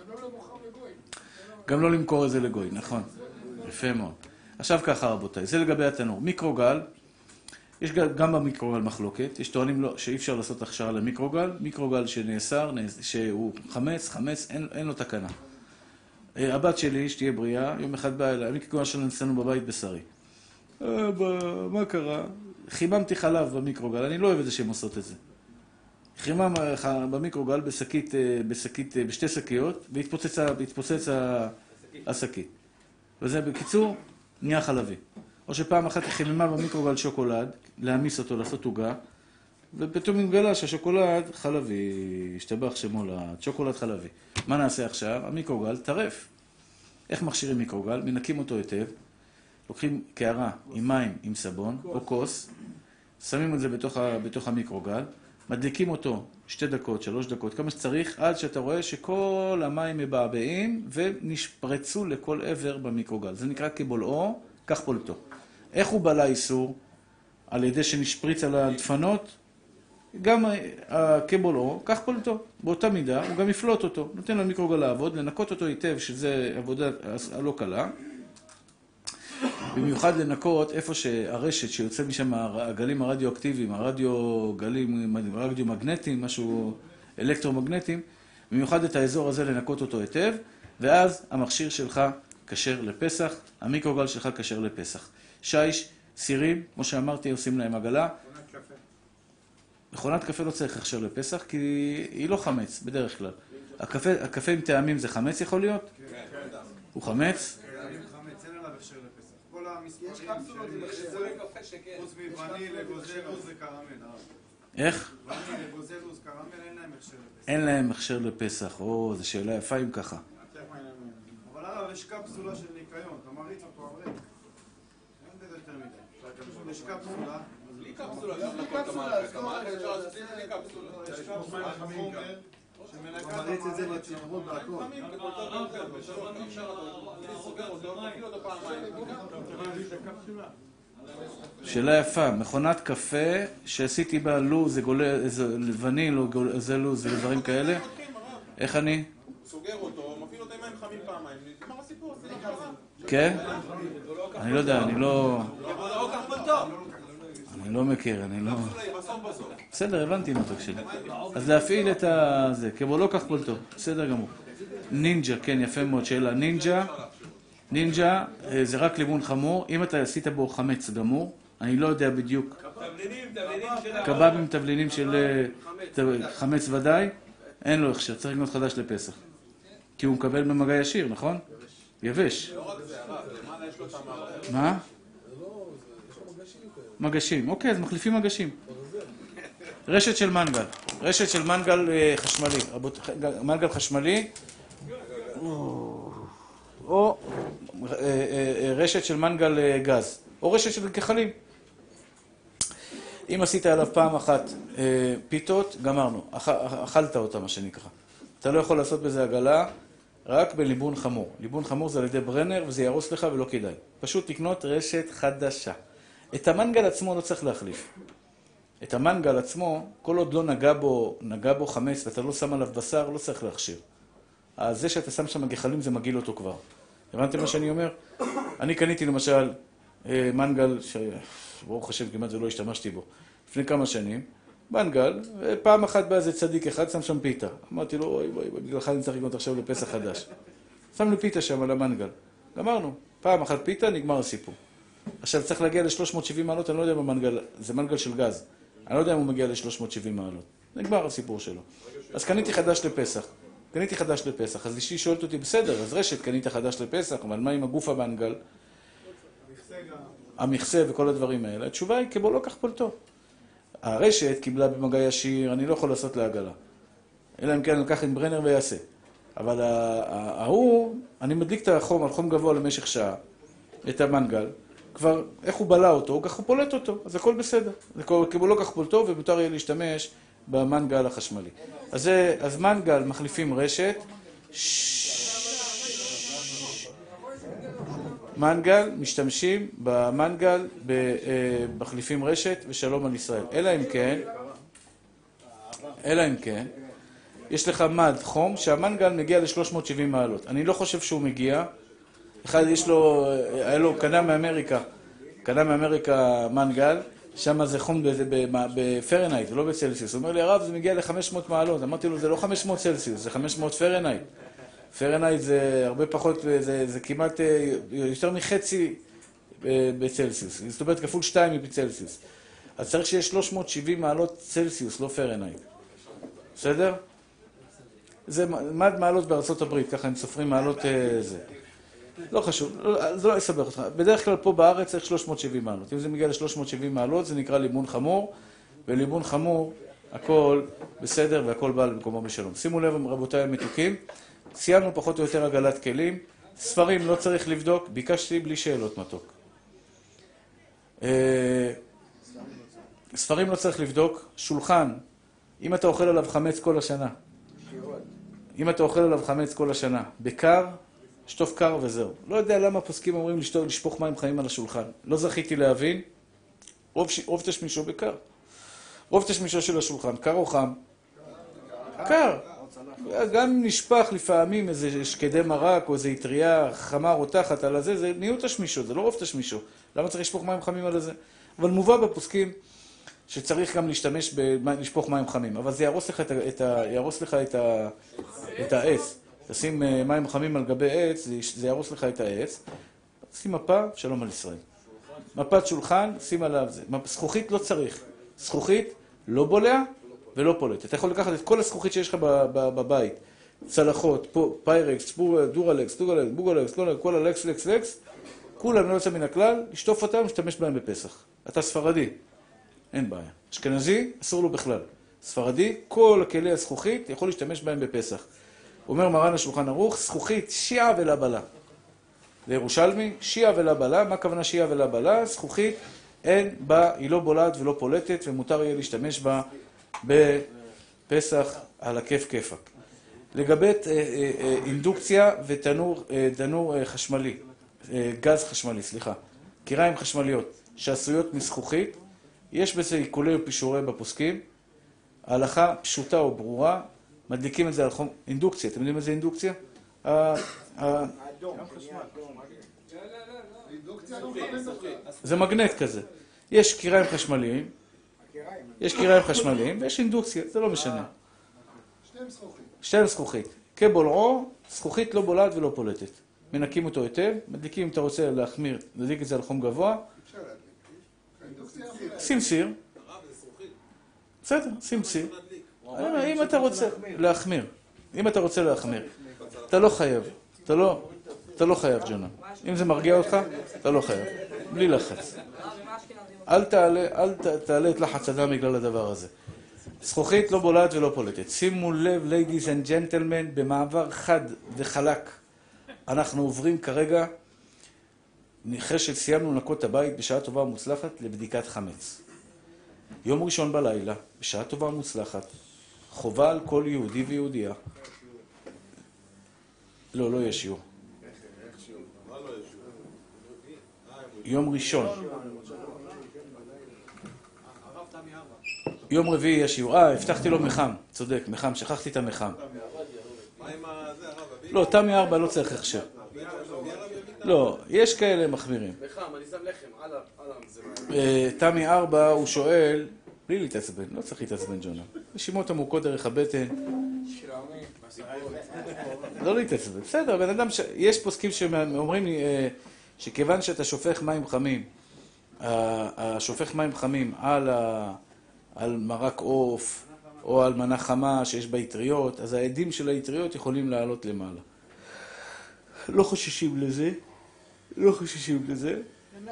גם לא למכור את זה לגוי, נכון. יפה מאוד. עכשיו ככה רבותיי, זה לגבי התנור. מיקרוגל, יש גם במיקרוגל מחלוקת, יש טוענים שאי אפשר לעשות הכשרה למיקרוגל, מיקרוגל שנאסר, שהוא חמץ, אין לו תקנה. הבת שלי, שתהיה בריאה, יום אחד באה אליי, המיקרוגל שלנו אצלנו בבית בשרי. מה קרה? חיממתי חלב במיקרוגל, אני לא אוהב את זה שהן עושות את זה. חימם במיקרוגל בשתי שקיות, והתפוצץ השקית. וזה בקיצור, נהיה חלבי. או שפעם אחת היא חיממה במיקרוגל שוקולד, להמיס אותו, לעשות עוגה, ופתאום מתגלה שהשוקולד חלבי, השתבח שמו שוקולד חלבי. מה נעשה עכשיו? המיקרוגל טרף. איך מכשירים מיקרוגל? מנקים אותו היטב, לוקחים קערה עם מים, עם סבון, או כוס, שמים את זה בתוך המיקרוגל, מדליקים אותו 2 דקות, 3 דקות, כמה שצריך, עד שאתה רואה שכל המים מבעבעים ונשפרצו לכל עבר במיקרוגל. זה נקרא כבולעו, כך פולטו. איך הוא בלע איסור? על ידי שנשפריץ על הדפנות, גם כבולעו, כך פולטו. באותה מידה, הוא גם יפלוט אותו. נותן למיקרוגל לעבוד, לנקות אותו היטב, שזה עבודה לא קלה. במיוחד לנקות איפה שהרשת שיוצא משם הגלים הרדיואקטיביים, הרדיומגנטיים, משהו אלקטרומגנטיים, במיוחד את האזור הזה לנקות אותו היטב, ואז המכשיר שלך כשר לפסח, המיקרוגל שלך כשר לפסח. שיש, סירים, כמו שאמרתי, עושים להם עגלה. מכונת קפה לא צריך הכשר לפסח, כי היא לא חמץ, בדרך כלל. הקפה עם טעמים זה חמץ יכול להיות? הוא חמץ? יש קפסולות עם מחשבים קפה שכן. חוץ מבניל, לגוזלוס וקרמל. איך? בניל, לגוזלוס, קרמל, אין להם הכשר לפסח. אין להם הכשר לפסח. או, זו שאלה יפה אם ככה. אבל הרב, יש קפסולה של ניקיון. אתה מריץ אותו על ריק. אין בזה יותר מדי. יש קפסולה. בלי קפסולה, גם לכל כמערכת. המערכת אפשר לעשות בלי קפסולה. יש קפסולה של חומר שמנקה את המערכת לצמרות והכל. שאלה יפה, מכונת קפה שעשיתי בה לוז, וניל או זה לוז ודברים כאלה. איך אני? סוגר אותו, מפעיל אותו עם מים חמים פעמיים. נגמר הסיפור, זה נגמר. כן? אני לא יודע, אני לא מכיר, אני לא... בסדר, הבנתי מתוק שלי. אז להפעיל את זה, כמו לא כך פולטו, בסדר גמור. נינג'ה, כן, יפה מאוד, שאלה. נינג'ה זה רק לימון חמור, אם אתה עשית בו חמץ גמור, אני לא יודע בדיוק. קבבים, תבלינים של חמץ ודאי, אין לו הכשר, צריך לקנות חדש לפסח. כי הוא מקבל במגע ישיר, נכון? יבש. מה? מגשים, אוקיי, אז מחליפים מגשים. רשת של מנגל חשמלי, מנגל חשמלי, או רשת של מנגל גז, או רשת של כחלים. אם עשית עליו פעם אחת פיתות, גמרנו, אכלת אותה מה שנקרא. אתה לא יכול לעשות בזה עגלה, רק בליבון חמור. ליבון חמור זה על ידי ברנר, וזה ירוס לך ולא כדאי. פשוט תקנות רשת חדשה. את המנגל עצמו לא צריך להחליף. את המנגל עצמו, כל עוד לא נגע בו חמץ ואתה לא שם עליו בשר, לא צריך להכשיר. אז זה שאתה שם שם גחלים זה מגיל אותו כבר. הבנתם מה שאני אומר? אני קניתי למשל מנגל, ברוך השם כמעט ולא השתמשתי בו, לפני כמה שנים, מנגל, ופעם אחת בא איזה צדיק אחד, שם שם פיתה. אמרתי לו, אוי, בגללך אני צריך לקנות עכשיו לפסח חדש. שם לי פיתה שם על המנגל. גמרנו. פעם אחת פיתה, נגמר הסיפור. עכשיו צריך להגיע ל-370 מעלות, אני לא יודע מה מנגל, זה מנגל של גז. אני לא יודע אם הוא מגיע ל-370 מעלות. נגמר הסיפור שלו. אז קניתי חדש לפסח. קניתי חדש לפסח. אז אשתי שואלת אותי, בסדר, אז רשת קנית חדש לפסח, אבל מה עם הגוף המנגל? המכסה וכל הדברים האלה. התשובה היא, כבו לא כך פולטו. הרשת קיבלה במגע ישיר, אני לא יכול לעשות לעגלה. אלא אם כן אני לקח עם ברנר ויעשה. אבל ההוא, אני מדליק את החום על חום גבוה למשך שעה, את המנגל, כבר איך הוא בלע אותו, כך הוא פולט אותו, אז הכל בסדר. כבו לא כך פולטו ומותר יהיה להשתמש במנגל החשמלי. אז מנגל מחליפים רשת, מנגל, משתמשים במנגל, מחליפים רשת ושלום על ישראל. אלא אם כן, יש לך מד חום שהמנגל מגיע ל-370 מעלות. אני לא חושב שהוא מגיע. אחד יש לו, היה לו, קנה מאמריקה מנגל, שם זה חום בפרנייט, ולא בצלסיוס. הוא אומר לי, הרב, זה מגיע ל-500 מעלות. אמרתי לו, זה לא 500 צלסיוס, זה 500 פרנייט. פרנייט זה הרבה פחות, זה כמעט יותר מחצי בצלסיוס. זאת אומרת, כפול 2 בצלסיוס. אז צריך שיהיה 370 מעלות צלסיוס, לא פרנייט. בסדר? זה מד מעלות בארצות הברית, ככה הם סופרים מעלות זה. לא חשוב, זה לא יסבך אותך. בדרך כלל פה בארץ צריך 370 מעלות. אם זה מגיע ל-370 מעלות, זה נקרא לימון חמור, ולימון חמור, הכל בסדר והכל בא למקומו בשלום. שימו לב, רבותיי המתוקים, סיימנו פחות או יותר עגלת כלים. ספרים לא צריך לבדוק, ביקשתי בלי שאלות מתוק. ספרים לא צריך לבדוק, שולחן, אם אתה אוכל עליו חמץ כל השנה, בקר, שטוף קר וזהו. לא יודע למה פוסקים אומרים לשפוך מים חמים על השולחן. לא זכיתי להבין, רוב תשמישו בקר. רוב תשמישו של השולחן, קר או חם? קר. גם אם נשפך לפעמים איזה שקדי מרק או איזה יטריה חמה רותחת על הזה, זה מיעוט תשמישו, זה לא רוב תשמישו. למה צריך לשפוך מים חמים על זה? אבל מובא בפוסקים שצריך גם לשפוך מים חמים. אבל זה יהרוס לך את העץ. תשים מים חמים על גבי עץ, זה יהרוס לך את העץ. שים מפה, שלום על ישראל. מפת שולחן, שים עליו זה. זכוכית לא צריך. זכוכית לא בולע ולא פולט. אתה יכול לקחת את כל הזכוכית שיש לך בבית. צלחות, פיירקס, דורלקס, בוגלקס, כל הלקס, כולם לא יוצא מן הכלל, לשטוף אותם ולהשתמש בהם בפסח. אתה ספרדי, אין בעיה. אשכנזי, אסור לו בכלל. ספרדי, כל הכלי הזכוכית יכול להשתמש בהם בפסח. אומר מרן השולחן ערוך, זכוכית שיעה ולה בלה. לירושלמי, שיעה ולה בלה. מה הכוונה שיעה ולה בלה? זכוכית אין בה, היא לא בולעת ולא פולטת, ומותר יהיה להשתמש בה בפסח על הכיף כיפק. לגבי אינדוקציה ותנור חשמלי, גז חשמלי, סליחה. קיריים חשמליות שעשויות מזכוכית, יש בזה עיקולי ופישורי בפוסקים. ההלכה פשוטה או ברורה, מדליקים את זה על חום, אינדוקציה, אתם יודעים מה זה אינדוקציה? זה מגנט כזה. יש קיריים חשמליים, ויש אינדוקציה, זה לא משנה. שתיים זכוכית. כבולעו, זכוכית לא בולעת ולא פולטת. מנקים אותו היטב, מדליקים אם אתה רוצה להחמיר, נדליק את זה על חום גבוה. שים סיר. בסדר, שים סיר. אם אתה רוצה להחמיר, אתה לא חייב, אתה לא חייב, ג'ונה. אם זה מרגיע אותך, אתה לא חייב, בלי לחץ. אל תעלה את לחץ אדם בגלל הדבר הזה. זכוכית לא בולעת ולא פולטת. שימו לב, ladies and gentlemen, במעבר חד וחלק. אנחנו עוברים כרגע, אחרי שסיימנו לנקות הבית בשעה טובה ומוצלחת, לבדיקת חמץ. יום ראשון בלילה, בשעה טובה ומוצלחת, חובה על כל יהודי ויהודייה. לא יש שיעור. יום ראשון. יום רביעי יש שיעור. הבטחתי לו מחם, צודק, מחם, שכחתי את המחם. לא, תמי 4 לא צריך הכשר. לא, יש כאלה מחמירים. מחם, אני שם לחם, תמי 4 הוא שואל, בלי להתעצבן, לא צריך להתעצבן ג'ונה. נשימות עמוקות דרך הבטן. לא להתעצבן, בסדר, בן אדם, יש פוסקים שאומרים לי שכיוון שאתה שופך מים חמים, השופך מים חמים על מרק עוף, או על מנה חמה שיש בה יטריות, אז העדים של היטריות יכולים לעלות למעלה. לא חוששים לזה, לא חוששים לזה.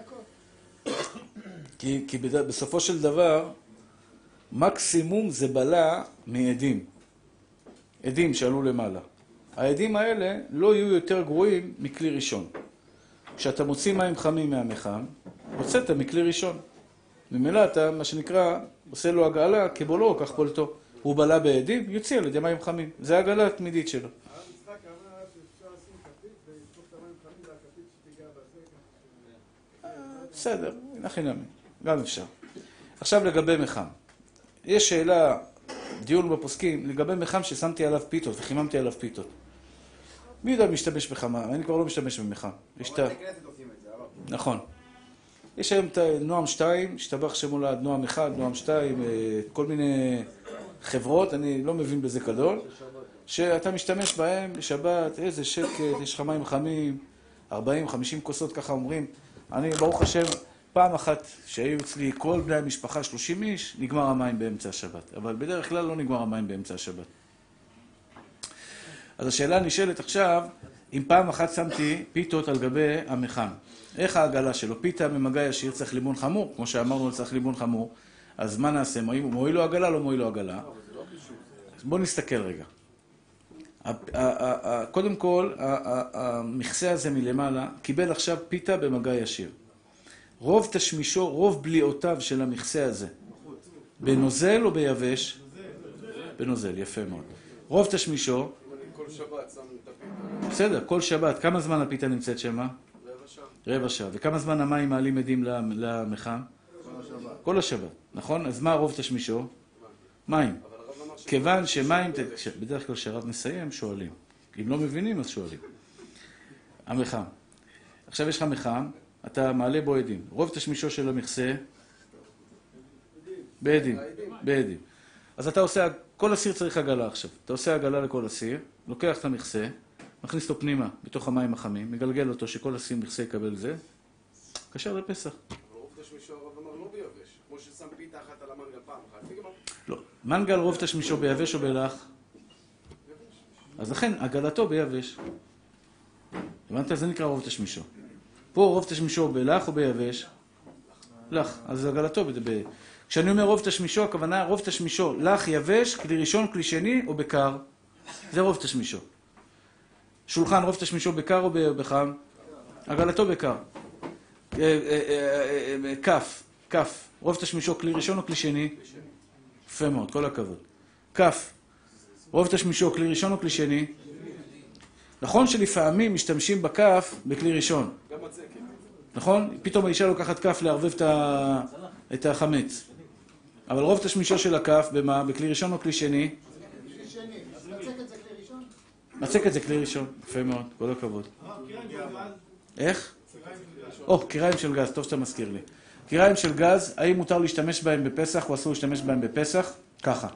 כי בסופו של דבר, מקסימום זה בלה מעדים. עדים שעלו למעלה. העדים האלה לא יהיו יותר גרועים מכלי ראשון. כשאתה מוציא מים חמים מהמחם, הוצאת מכלי ראשון. ממילא אתה, מה שנקרא, עושה לו הגעלה, כבולו, כך פולטו. הוא בלה בעדים, יוציא על ידי מים חמים. זה ההגעלה התמידית שלו. בסדר, נכי נמי, גם אפשר. עכשיו לגבי מחם. יש שאלה, דיון בפוסקים, לגבי מחם ששמתי עליו פיתות וחיממתי עליו פיתות. מי יודע משתמש בחמה? אני כבר לא משתמש במחם. נכון. יש היום את נועם 2, השתבח שמולד, נועם 1, נועם 2, כל מיני חברות, אני לא מבין בזה גדול, שאתה משתמש בהם לשבת, איזה שקט, יש לך מים חמים, 40-50 כוסות, ככה אומרים. אני, ברוך השם, פעם אחת שהיו אצלי כל בני המשפחה 30 איש, נגמר המים באמצע השבת. אבל בדרך כלל לא נגמר המים באמצע השבת. אז השאלה נשאלת עכשיו, אם פעם אחת שמתי פיתות על גבי המחם, איך ההגלה שלו? פיתה ממגע ישיר צריך לימון חמור, כמו שאמרנו צריך לימון חמור, אז מה נעשה? מועיל לו הגלה, לא מועיל לו הגלה? בואו נסתכל רגע. קודם כל, המכסה הזה מלמעלה קיבל עכשיו פיתה במגע ישיר. רוב תשמישו, רוב בליעותיו של המכסה הזה, בנוזל או ביבש? בנוזל, יפה מאוד. רוב תשמישו, כל שבת שמו את הפיתה. בסדר, כל שבת. כמה זמן הפיתה נמצאת שמה? רבע שעה. וכמה זמן המים מעלים עדים למחם? כל השבת. נכון? אז מה רוב תשמישו? מים. כיוון שמים, בדרך כלל כשהרב מסיים, שואלים. אם לא מבינים, אז שואלים. המחם. עכשיו יש לך מחם, אתה מעלה בו עדים. רוב תשמישו של המכסה? בעדים. בעדים. אז אתה עושה, כל הסיר צריך הגלה עכשיו. אתה עושה הגלה לכל הסיר, לוקח את המכסה, מכניס אותו פנימה, בתוך המים החמים, מגלגל אותו שכל הסיר מכסה יקבל זה, קשר לפסח. רוב תשמישו הרב אמר לא ביבש, כמו ששם פיתה אחת על המנגל פעם אחת, נגמר. לא. מנגל רוב תשמישו ביבש או בלח? אז לכן, הגלתו ביבש. הבנת? זה נקרא רוב תשמישו. פה רוב תשמישו בלח או ביבש? לח. אז הגלתו כשאני אומר רוב תשמישו, הכוונה רוב תשמישו, לח יבש, כלי ראשון, כלי שני או בקר. זה רוב תשמישו. שולחן רוב תשמישו בקר או בחם? הגלתו בקר. כף. רוב תשמישו כלי ראשון או כלי שני? יפה מאוד, כל הכבוד. כף. רוב תשמישו כלי ראשון או כלי שני? נכון שלפעמים משתמשים בכף בכלי ראשון. גם מצקת. נכון? פתאום האישה לוקחת כף לערבב את החמץ. אבל רוב תשמישו של הכף, במה? בכלי ראשון או כלי שני? כלי שני. אז מצקת זה כלי ראשון? מצקת זה כלי ראשון. יפה מאוד, כל הכבוד. קיריים של גז? איך? קיריים של גז, טוב שאתה מזכיר לי. קיריים של גז, האם מותר להשתמש בהם בפסח או אסור להשתמש בהם בפסח? ככה.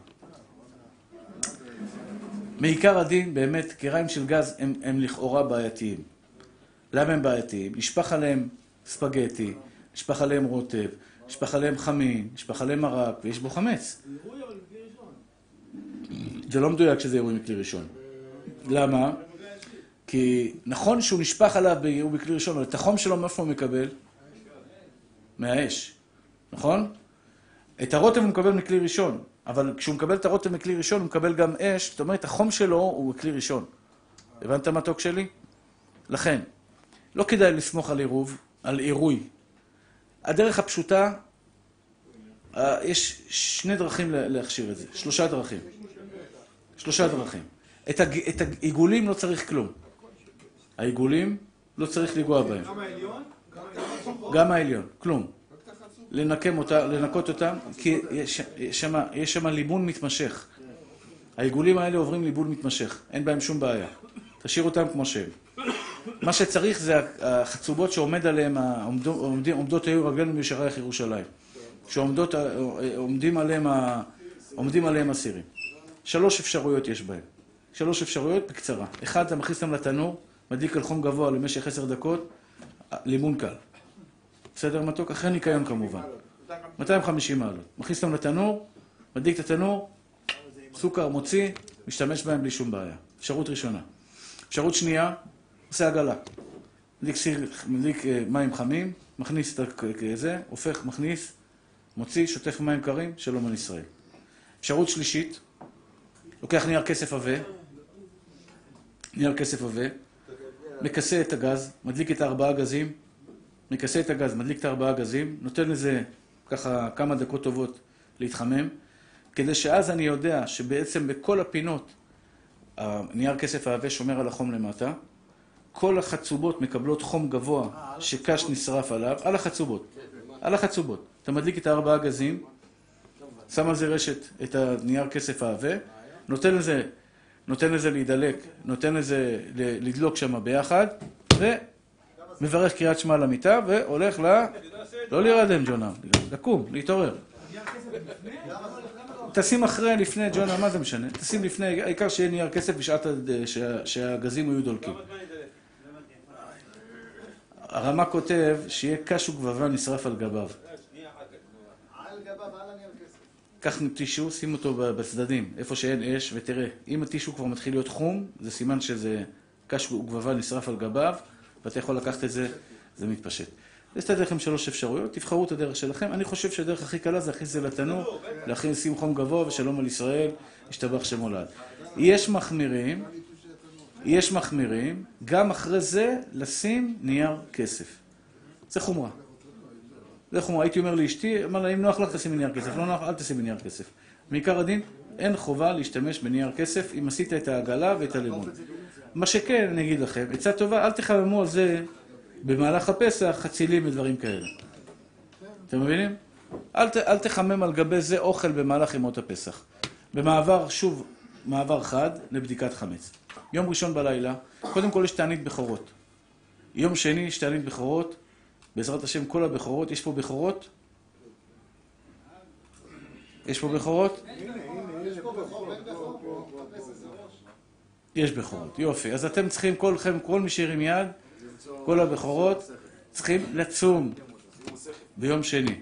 מעיקר הדין, באמת, קיריים של גז הם לכאורה בעייתיים. למה הם בעייתיים? נשפך עליהם ספגטי, נשפך עליהם רוטב, נשפך עליהם חמין, נשפך עליהם מרק, ויש בו חמץ. זה אירוי אבל כלי ראשון. זה לא מדויק שזה אירוי מכלי ראשון. למה? כי נכון שהוא נשפך עליו באירוי בכלי ראשון, אבל את החום שלו מאיפה הוא מקבל? מהאש. נכון? את הרוטב הוא מקבל מכלי ראשון, אבל כשהוא מקבל את הרוטב מכלי ראשון, הוא מקבל גם אש, זאת אומרת, החום שלו הוא בכלי ראשון. הבנת מתוק שלי? לכן, לא כדאי לסמוך על עירוי. הדרך הפשוטה, יש שני דרכים להכשיר את זה, 3 דרכים. 3 דרכים. את העיגולים לא צריך כלום. העיגולים לא צריך לגוע בהם. גם העליון? גם העליון, כלום. לנקות אותם, כי יש שם ליבון מתמשך. העיגולים האלה עוברים ליבון מתמשך, אין בהם שום בעיה. תשאיר אותם כמו שהם. מה שצריך זה החצובות שעומד עליהם, עומדות היו רגלינו בישרייך ירושלים. שעומדים עליהם אסירים. 3 אפשרויות יש בהם. 3 אפשרויות בקצרה. 1, אתה מכניס אותם לתנור, מדליק על חום גבוה למשך 10 דקות, לימון קל. בסדר מתוק? אחרי ניקיון כמובן. 250 מעלות. מכניס אותם לתנור, מדליק את התנור, סוכר, מוציא, משתמש בהם בלי שום בעיה. אפשרות ראשונה. אפשרות שנייה, עושה עגלה. מדליק מים חמים, מכניס את זה, הופך, מכניס, מוציא, שוטף מים קרים, שלום על ישראל. אפשרות שלישית, לוקח נייר כסף עבה, מכסה את הגז, מדליק את 4 גזים, מכסה את הגז, מדליק את 4 גזים, נותן לזה ככה כמה דקות טובות להתחמם, כדי שאז אני יודע שבעצם בכל הפינות, הנייר כסף העבה שומר על החום למטה, כל החצובות מקבלות חום גבוה שקש נשרף עליו, על החצובות. אתה מדליק את 4 גזים, שם על זה רשת את הנייר כסף העבה, נותן לזה להידלק, נותן לזה לדלוק שם ביחד, ומברך קריאת שמע למיטה, והולך לא להירדם, ג'ונה, לקום, להתעורר. תשים אחרי, לפני, ג'ונה, מה זה משנה? תשים לפני, העיקר שיהיה נייר כסף בשעת שהגזים היו דולקים. הרמה כותב שיהיה קש וגבבה נשרף על גביו. על גביו, על הנייר כסף. קח טישו, שים אותו בצדדים, איפה שאין אש, ותראה, אם הטישו כבר מתחיל להיות חום, זה סימן שזה קש וגבבה נשרף על גביו, ואתה יכול לקחת את זה, זה מתפשט. יש לכם 3 אפשרויות, תבחרו את הדרך שלכם. אני חושב שהדרך הכי קלה זה להכניס את זה לתנור, להכניס שים חום גבוה ושלום על ישראל, ישתבח שם הולד. יש מחמירים, גם אחרי זה לשים נייר כסף. זה חומרה. הייתי אומר לאשתי, אמר לה, אם נוח לך תשים בנייר כסף, לא נוח, אל תשים בנייר כסף. מעיקר הדין, אין חובה להשתמש בנייר כסף אם עשית את העגלה ואת הלימון. מה שכן, אני אגיד לכם, עצה טובה, אל תחממו על זה במהלך הפסח, חצילים ודברים כאלה. אתם מבינים? אל תחמם על גבי זה אוכל במהלך ימות הפסח. במעבר, שוב, מעבר חד לבדיקת חמץ. יום ראשון בלילה, קודם כל יש תענית בכורות. יום שני יש תענית בכורות. בעזרת השם כל הבכורות, יש פה בכורות? יש פה בכורות? יש בכורות, יופי. אז אתם צריכים, כל מי שירים יד, כל הבכורות, צריכים לצום ביום שני.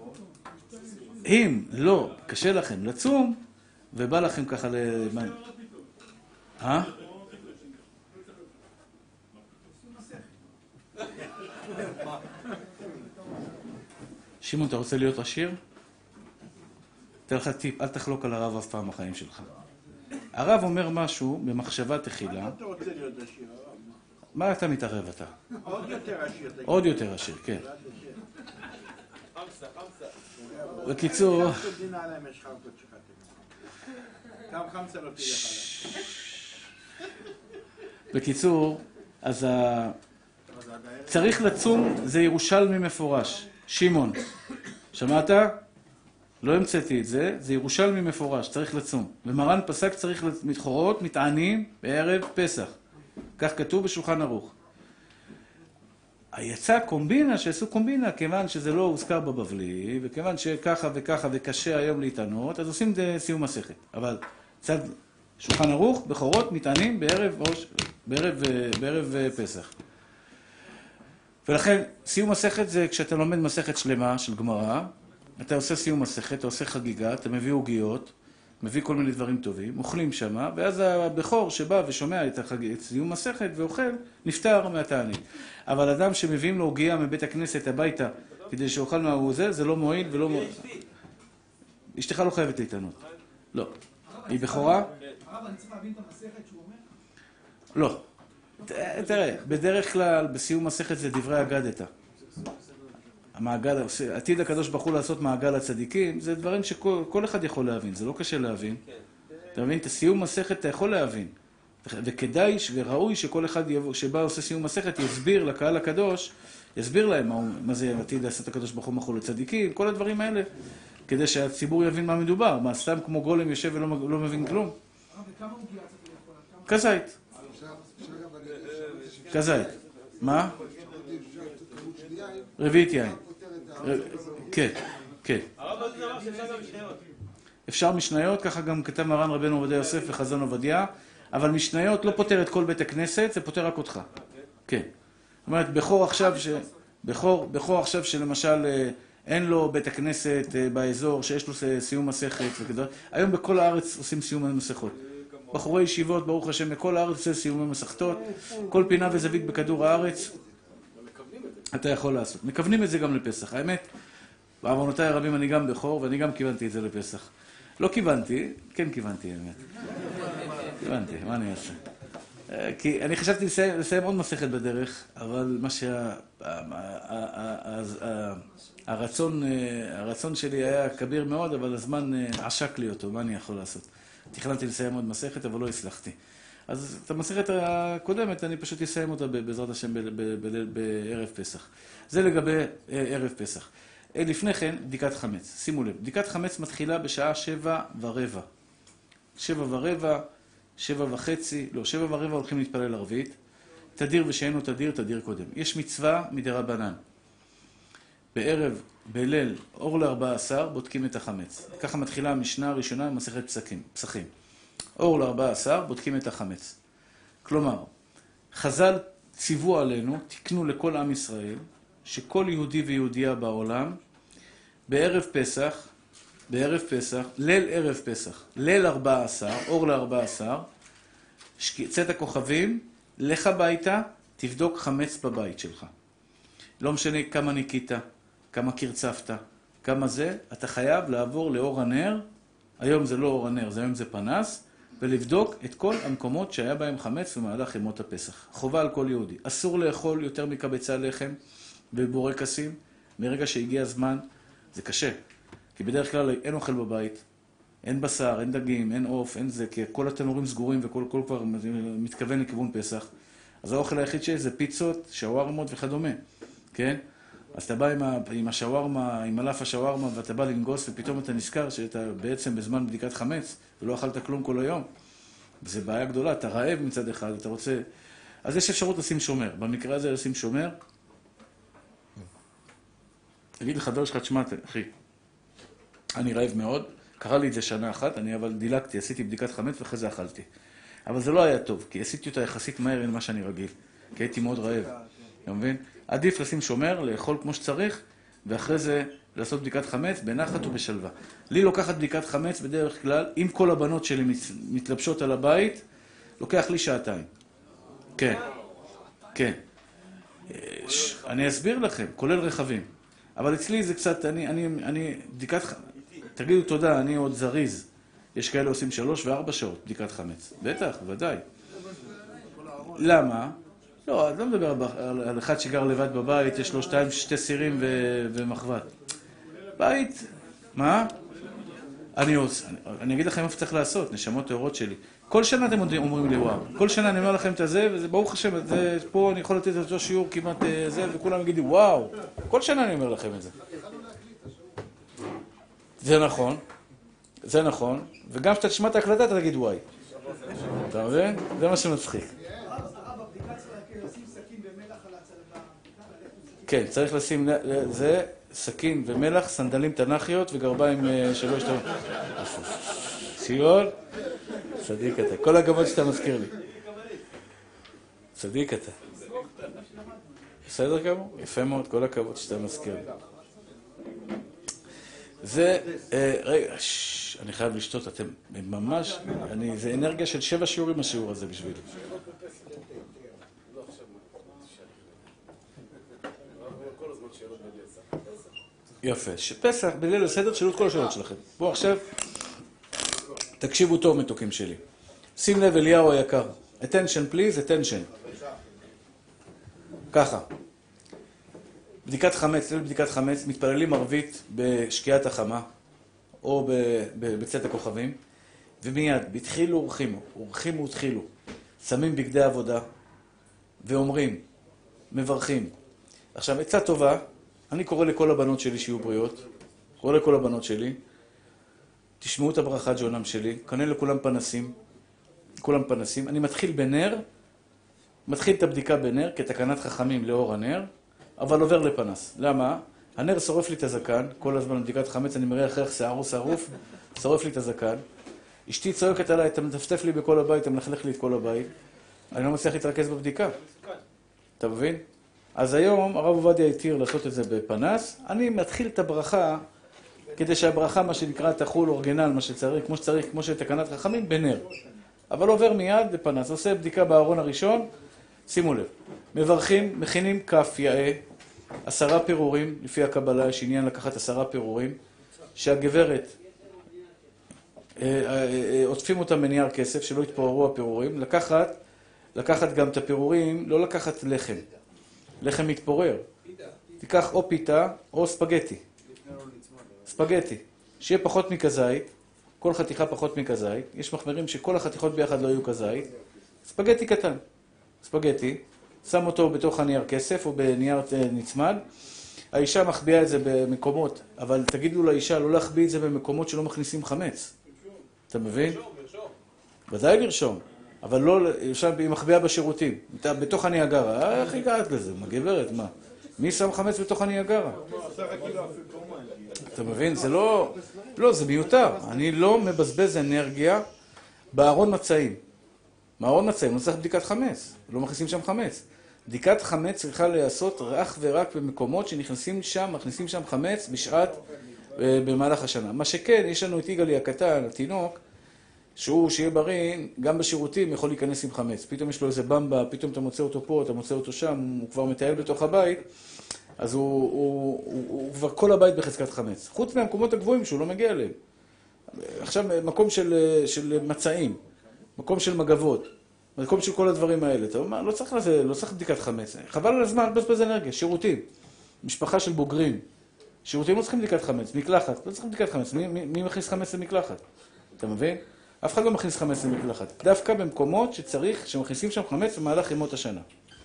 אם לא קשה לכם לצום, ובא לכם ככה שמעון, אתה רוצה להיות עשיר? תן לך טיפ, אל תחלוק על הרב אף פעם בחיים שלך. הרב אומר משהו במחשבה תחילה. מה אתה רוצה להיות עשיר? מה אתה מתערב אתה? עוד יותר עשיר. עוד יותר עשיר, כן. בקיצור... בקיצור, אז צריך לצום, זה ירושלמי מפורש. שמעון, שמעת? לא המצאתי את זה, זה ירושלמי מפורש, צריך לצום. ומרן פסק צריך מתחורות, מתענים בערב פסח. כך כתוב בשולחן ערוך. יצא קומבינה, שעשו קומבינה, כיוון שזה לא הוזכר בבבלי, וכיוון שככה וככה וקשה היום להתענות, אז עושים סיום מסכת. אבל צד שולחן ערוך, בכורות, מתענים בערב פסח. ולכן, סיום מסכת זה כשאתה לומד מסכת שלמה של גמרא, אתה עושה סיום מסכת, אתה עושה חגיגה, אתה מביא עוגיות, מביא כל מיני דברים טובים, אוכלים שמה, ואז הבכור שבא ושומע את סיום מסכת ואוכל, נפטר מהתענית. אבל אדם שמביאים לו עוגיה מבית הכנסת הביתה, כדי שאוכל מהוא זה לא מועיל ולא מועיל. אשתך לא חייבת להתענות. לא. היא בכורה? הרב, אני צריך להבין את המסכת שהוא אומר? לא. תראה, בדרך כלל בסיום מסכת זה דברי אגדתא. המעגל, עתיד הקדוש ברוך הוא לעשות מעגל הצדיקים, זה דברים שכל אחד יכול להבין, זה לא קשה להבין. אתה מבין? את הסיום מסכת אתה יכול להבין. וכדאי וראוי שכל אחד שבא עושה סיום מסכת יסביר לקהל הקדוש, יסביר להם מה זה עתיד לעשות הקדוש ברוך הוא מחול לצדיקים, כל הדברים האלה, כדי שהציבור יבין מה מדובר. מה, סתם כמו גולם יושב ולא מבין כלום? וכמה עוגיה צריך לאכול? כזית. כזית. מה? רביעית יין. כן, כן. אפשר משניות, ככה גם כתב מרן רבנו עובדיה יוסף וחזון עובדיה, אבל משניות לא פותר את כל בית הכנסת, זה פותר רק אותך. כן. זאת אומרת, בכור עכשיו שלמשל אין לו בית הכנסת באזור שיש לו סיום מסכת וכדומה. היום בכל הארץ עושים סיומי מסכות. בחורי ישיבות, ברוך השם, בכל הארץ עושים סיומי מסכתות. כל פינה וזווית בכדור הארץ, אתה יכול לעשות. מכוונים את זה גם לפסח. האמת, בעוונותיי הרבים אני גם בכור, ואני גם כיוונתי את זה לפסח. לא כיוונתי, כן כיוונתי, האמת. כיוונתי, מה אני אעשה? כי אני חשבתי לסיים עוד מסכת בדרך, אבל מה הרצון שלי היה כביר מאוד, אבל הזמן עשק לי אותו, מה אני יכול לעשות? תכננתי לסיים עוד מסכת, אבל לא הצלחתי. אז את המסכת הקודמת, אני פשוט אסיים אותה בעזרת השם בערב פסח. זה לגבי ערב פסח. לפני כן, בדיקת חמץ. שימו לב, בדיקת חמץ מתחילה בשעה 7:15. 7:15, 7:30, לא, 7:15 הולכים להתפלל ערבית. תדיר ושאינו תדיר, תדיר קודם. יש מצווה מדרבנן. בערב, בליל, אור ל-14, בודקים את החמץ. ככה מתחילה המשנה הראשונה במסכת פסחים. אור ל-14, בודקים את החמץ. כלומר, חז"ל ציוו עלינו, תקנו לכל עם ישראל, שכל יהודי ויהודייה בעולם, בערב פסח, ליל ערב פסח, ליל 14, אור ל-14, צאת הכוכבים, לך הביתה, תבדוק חמץ בבית שלך. לא משנה כמה ניקית, כמה קרצפת, כמה זה, אתה חייב לעבור לאור הנר, היום זה לא אור הנר, היום זה פנס, ולבדוק את כל המקומות שהיה בהם חמץ במהלך ימות הפסח. חובה על כל יהודי. אסור לאכול יותר מקבצי לחם ובורקסים, מרגע שהגיע הזמן, זה קשה. כי בדרך כלל אין אוכל בבית, אין בשר, אין דגים, אין עוף, אין זה, כי כל התנורים סגורים וכל כבר מתכוון לכיוון פסח. אז האוכל היחיד שיש זה פיצות, שווארמות וכדומה, כן? אז אתה בא עם השווארמה, עם מלאף השווארמה, ואתה בא לנגוס, ופתאום אתה נזכר שאתה בעצם בזמן בדיקת חמץ, ולא אכלת כלום כל היום. וזו בעיה גדולה, אתה רעב מצד אחד, אתה רוצה... אז יש אפשרות לשים שומר. במקרה הזה לשים שומר, תגיד לחבר שלך, תשמע, אחי, אני רעב מאוד, קרה לי את זה שנה אחת, אני אבל דילגתי, עשיתי בדיקת חמץ ואחרי זה אכלתי. אבל זה לא היה טוב, כי עשיתי אותה יחסית מהר עם מה שאני רגיל, כי הייתי מאוד רעב. אתה מבין? עדיף לשים שומר, לאכול כמו שצריך, ואחרי זה לעשות בדיקת חמץ בנחת ובשלווה. לי לוקחת בדיקת חמץ בדרך כלל, אם כל הבנות שלי מתלבשות על הבית, לוקח לי שעתיים. כן, כן. אני אסביר לכם, כולל רכבים. אבל אצלי זה קצת, אני בדיקת חמץ, תגידו תודה, אני עוד זריז. יש כאלה עושים 3 ו4 שעות בדיקת חמץ. בטח, ודאי. למה? לא, אני לא מדבר על אחד שגר לבד בבית, יש לו 2 סירים ומחבת. בית, מה? אני אגיד לכם איפה צריך לעשות, נשמות טהורות שלי. כל שנה אתם אומרים לי וואו. כל שנה אני אומר לכם את זה, וזה ברוך השם, פה אני יכול לתת את אותו שיעור כמעט זה, וכולם יגידו וואו. כל שנה אני אומר לכם את זה. זה נכון, זה נכון, וגם כשאתה תשמע את ההקלטה אתה תגיד וואי. אתה מבין? זה מה שמצחיק. כן, צריך לשים, זה סכין ומלח, סנדלים תנ"כיות וגרביים שלא ישתרו. ציון, צדיק אתה. כל הכבוד שאתה מזכיר לי. צדיק אתה. בסדר כמו? יפה מאוד, כל הכבוד שאתה מזכיר לי. זה, רגע, אני חייב לשתות, אתם ממש, זה אנרגיה של 7 שיעורים השיעור הזה בשבילי. יפה, פסח, בליל הסדר, שאלו את כל השאלות שלכם. בואו עכשיו, תקשיבו טוב מתוקים שלי. שים לב אליהו היקר. attention please, attention. ככה. בדיקת חמץ, ליל בדיקת חמץ, מתפללים ערבית בשקיעת החמה, או בצאת הכוכבים, ומיד, בתחילו אורחימו ותחילו, שמים בגדי עבודה, ואומרים, מברכים. עכשיו, עצה טובה, אני קורא לכל הבנות שלי שיהיו בריאות, קורא לכל הבנות שלי, תשמעו את הברכה ג'ונם שלי, קנה לכולם פנסים, כולם פנסים, אני מתחיל בנר, מתחיל את הבדיקה בנר, כתקנת חכמים לאור הנר, אבל עובר לפנס. למה? הנר שורף לי את הזקן, כל הזמן בדיקת חמץ, אני מראה אחריך שערו שרוף, שורף לי את הזקן. אשתי צועקת עליי, אתה מטפטף לי בכל הבית, אתה מלכלך לי את כל הבית. אני לא מצליח להתרכז בבדיקה. אתה מבין? אז היום הרב עובדיה התיר לעשות את זה בפנס. אני מתחיל את הברכה, כדי שהברכה, מה שנקרא, תחול אורגינל, מה שצריך, כמו שתקנת חכמים, בנר. אבל עובר מיד בפנס. עושה בדיקה בארון הראשון, שימו לב. מברכים, מכינים כף יאה, 10 פירורים, לפי הקבלה יש עניין לקחת 10 פירורים, שהגברת, עוטפים אותם בנייר כסף, שלא יתפוררו הפירורים, לקחת גם את הפירורים, לא לקחת לחם. לחם מתפורר. תיקח או פיתה או ספגטי. ספגטי. שיהיה פחות מכזית, כל חתיכה פחות מכזית. יש מחמרים שכל החתיכות ביחד לא יהיו כזית. ספגטי קטן. ספגטי. שם אותו בתוך הנייר כסף או בנייר נצמד. האישה מחביאה את זה במקומות, אבל תגידו לאישה לא להחביא את זה במקומות שלא מכניסים חמץ. אתה מבין? ודאי לרשום. אבל לא, שם היא מחביאה בשירותים. בתוך הניאגרה. איך הגעת לזה? מה גברת? מה? מי שם חמץ בתוך הניאגרה? אתה מבין? זה לא... לא, זה מיותר. אני לא מבזבז אנרגיה בארון מצעים. בארון מצעים לא צריך בדיקת חמץ. לא מכניסים שם חמץ. בדיקת חמץ צריכה להיעשות אך ורק במקומות שנכנסים שם, מכניסים שם חמץ בשעת, במהלך השנה. מה שכן, יש לנו את יגאלי הקטן, התינוק, שהוא, שיהיה בריא, גם בשירותים יכול להיכנס עם חמץ. פתאום יש לו איזה במבה, פתאום אתה מוצא אותו פה, אתה מוצא אותו שם, הוא כבר מטייל בתוך הבית, אז הוא כבר כל הבית בחזקת חמץ. חוץ מהמקומות הגבוהים שהוא לא מגיע אליהם. עכשיו, מקום של מצעים, מקום של מגבות, מקום של כל הדברים האלה. אתה אומר, לא צריך בדיקת חמץ. חבל על הזמן, בזבז אנרגיה, שירותים. משפחה של בוגרים. שירותים לא צריכים בדיקת חמץ, מקלחת, לא צריכים בדיקת חמץ. מי מכניס חמץ למקלחת? אתה מבין? אף אחד לא מכניס חמץ למקלחת. דווקא במקומות שצריך, שמכניסים שם חמץ במהלך ימות השנה.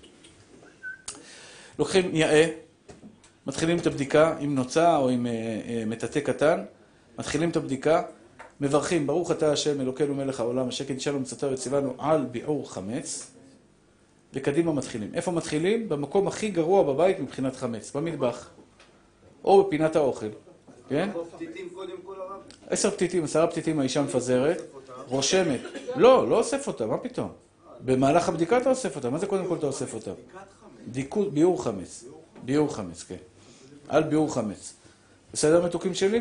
לוקחים יאה, מתחילים את הבדיקה עם נוצה או עם מטאטא קטן, מתחילים את הבדיקה, מברכים, ברוך אתה השם אלוקינו מלך העולם, השקט שלום מצאתו וציוונו על ביעור חמץ, וקדימה מתחילים. איפה מתחילים? במקום הכי גרוע בבית מבחינת חמץ, במטבח, או בפינת האוכל. כן? 10 פתיתים, 10 פתיתים האישה מפזרת, רושמת. לא אוסף אותה, מה פתאום? במהלך הבדיקה אתה אוסף אותה, מה זה קודם כל אתה אוסף אותה? ביעור חמץ. ביעור חמץ, כן. על ביעור חמץ. בסדר מתוקים שלי?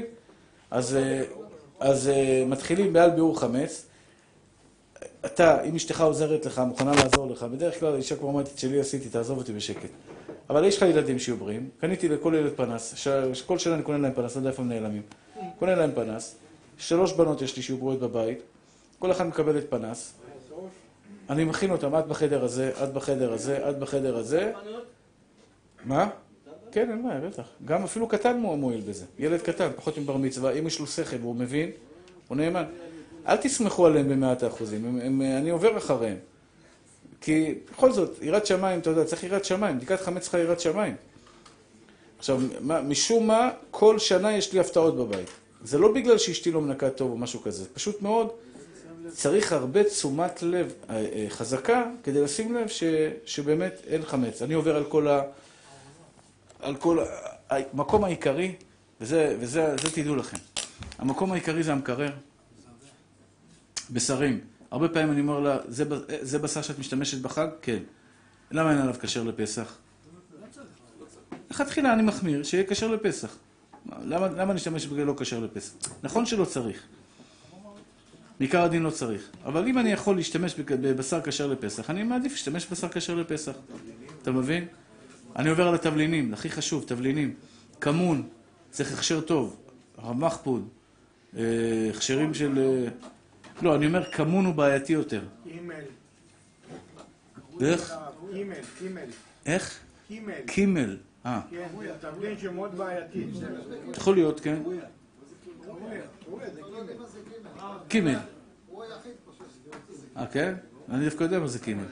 אז מתחילים בעל ביעור חמץ. אתה, אם אשתך עוזרת לך, מוכנה לעזור לך, בדרך כלל האישה כבר אמרתי, שלי עשיתי, תעזוב אותי בשקט. אבל יש לך ילדים שיהיו בריאים, קניתי לכל ילד פנס, כל שנה אני קונה להם פנס, לא יודע איפה הם נעלמים. קונה להם פנס, 3 בנות יש לי שיהיו בריאות בבית, כל אחד מקבלת פנס, אני מכין אותם, את בחדר הזה, את בחדר הזה, את בחדר הזה. מה? כן, אין מה, בטח. גם אפילו קטן מועיל בזה. ילד קטן, פחות מבר מצווה, אם יש לו שכל והוא מבין, הוא נאמן. אל תסמכו עליהם ב100%, אני עובר אחריהם. כי בכל זאת, יראת שמיים, אתה יודע, צריך יראת שמיים, בדיקת חמץ צריכה יראת שמיים. עכשיו, משום מה, כל שנה יש לי הפתעות בבית. זה לא בגלל שאשתי לא מנקה טוב או משהו כזה, פשוט מאוד, צריך הרבה תשומת לב חזקה, כדי לשים לב שבאמת אין חמץ. אני עובר על כל המקום העיקרי, וזה תדעו לכם. המקום העיקרי זה המקרר. בשרים. הרבה פעמים אני אומר לה, זה בשר שאת משתמשת בחג? כן. למה אין עליו כשר לפסח? לכתחילה אני מחמיר שיהיה כשר לפסח. למה נשתמש בגלל לא כשר לפסח? נכון שלא צריך. בעיקר הדין לא צריך. אבל אם אני יכול להשתמש בבשר כשר לפסח, אני מעדיף להשתמש בבשר כשר לפסח. אתה מבין? אני עובר על התבלינים, הכי חשוב, תבלינים. כמון, צריך הכשר טוב. רמח פוד. הכשרים של... לא, אני אומר, כמון הוא בעייתי יותר. קימל. איך? קימל. איך? קימל. קימל. כן, זה תבלין שמאוד בעייתי. יכול להיות, כן. קימל. כן? אני דווקא יודע מה זה קימל.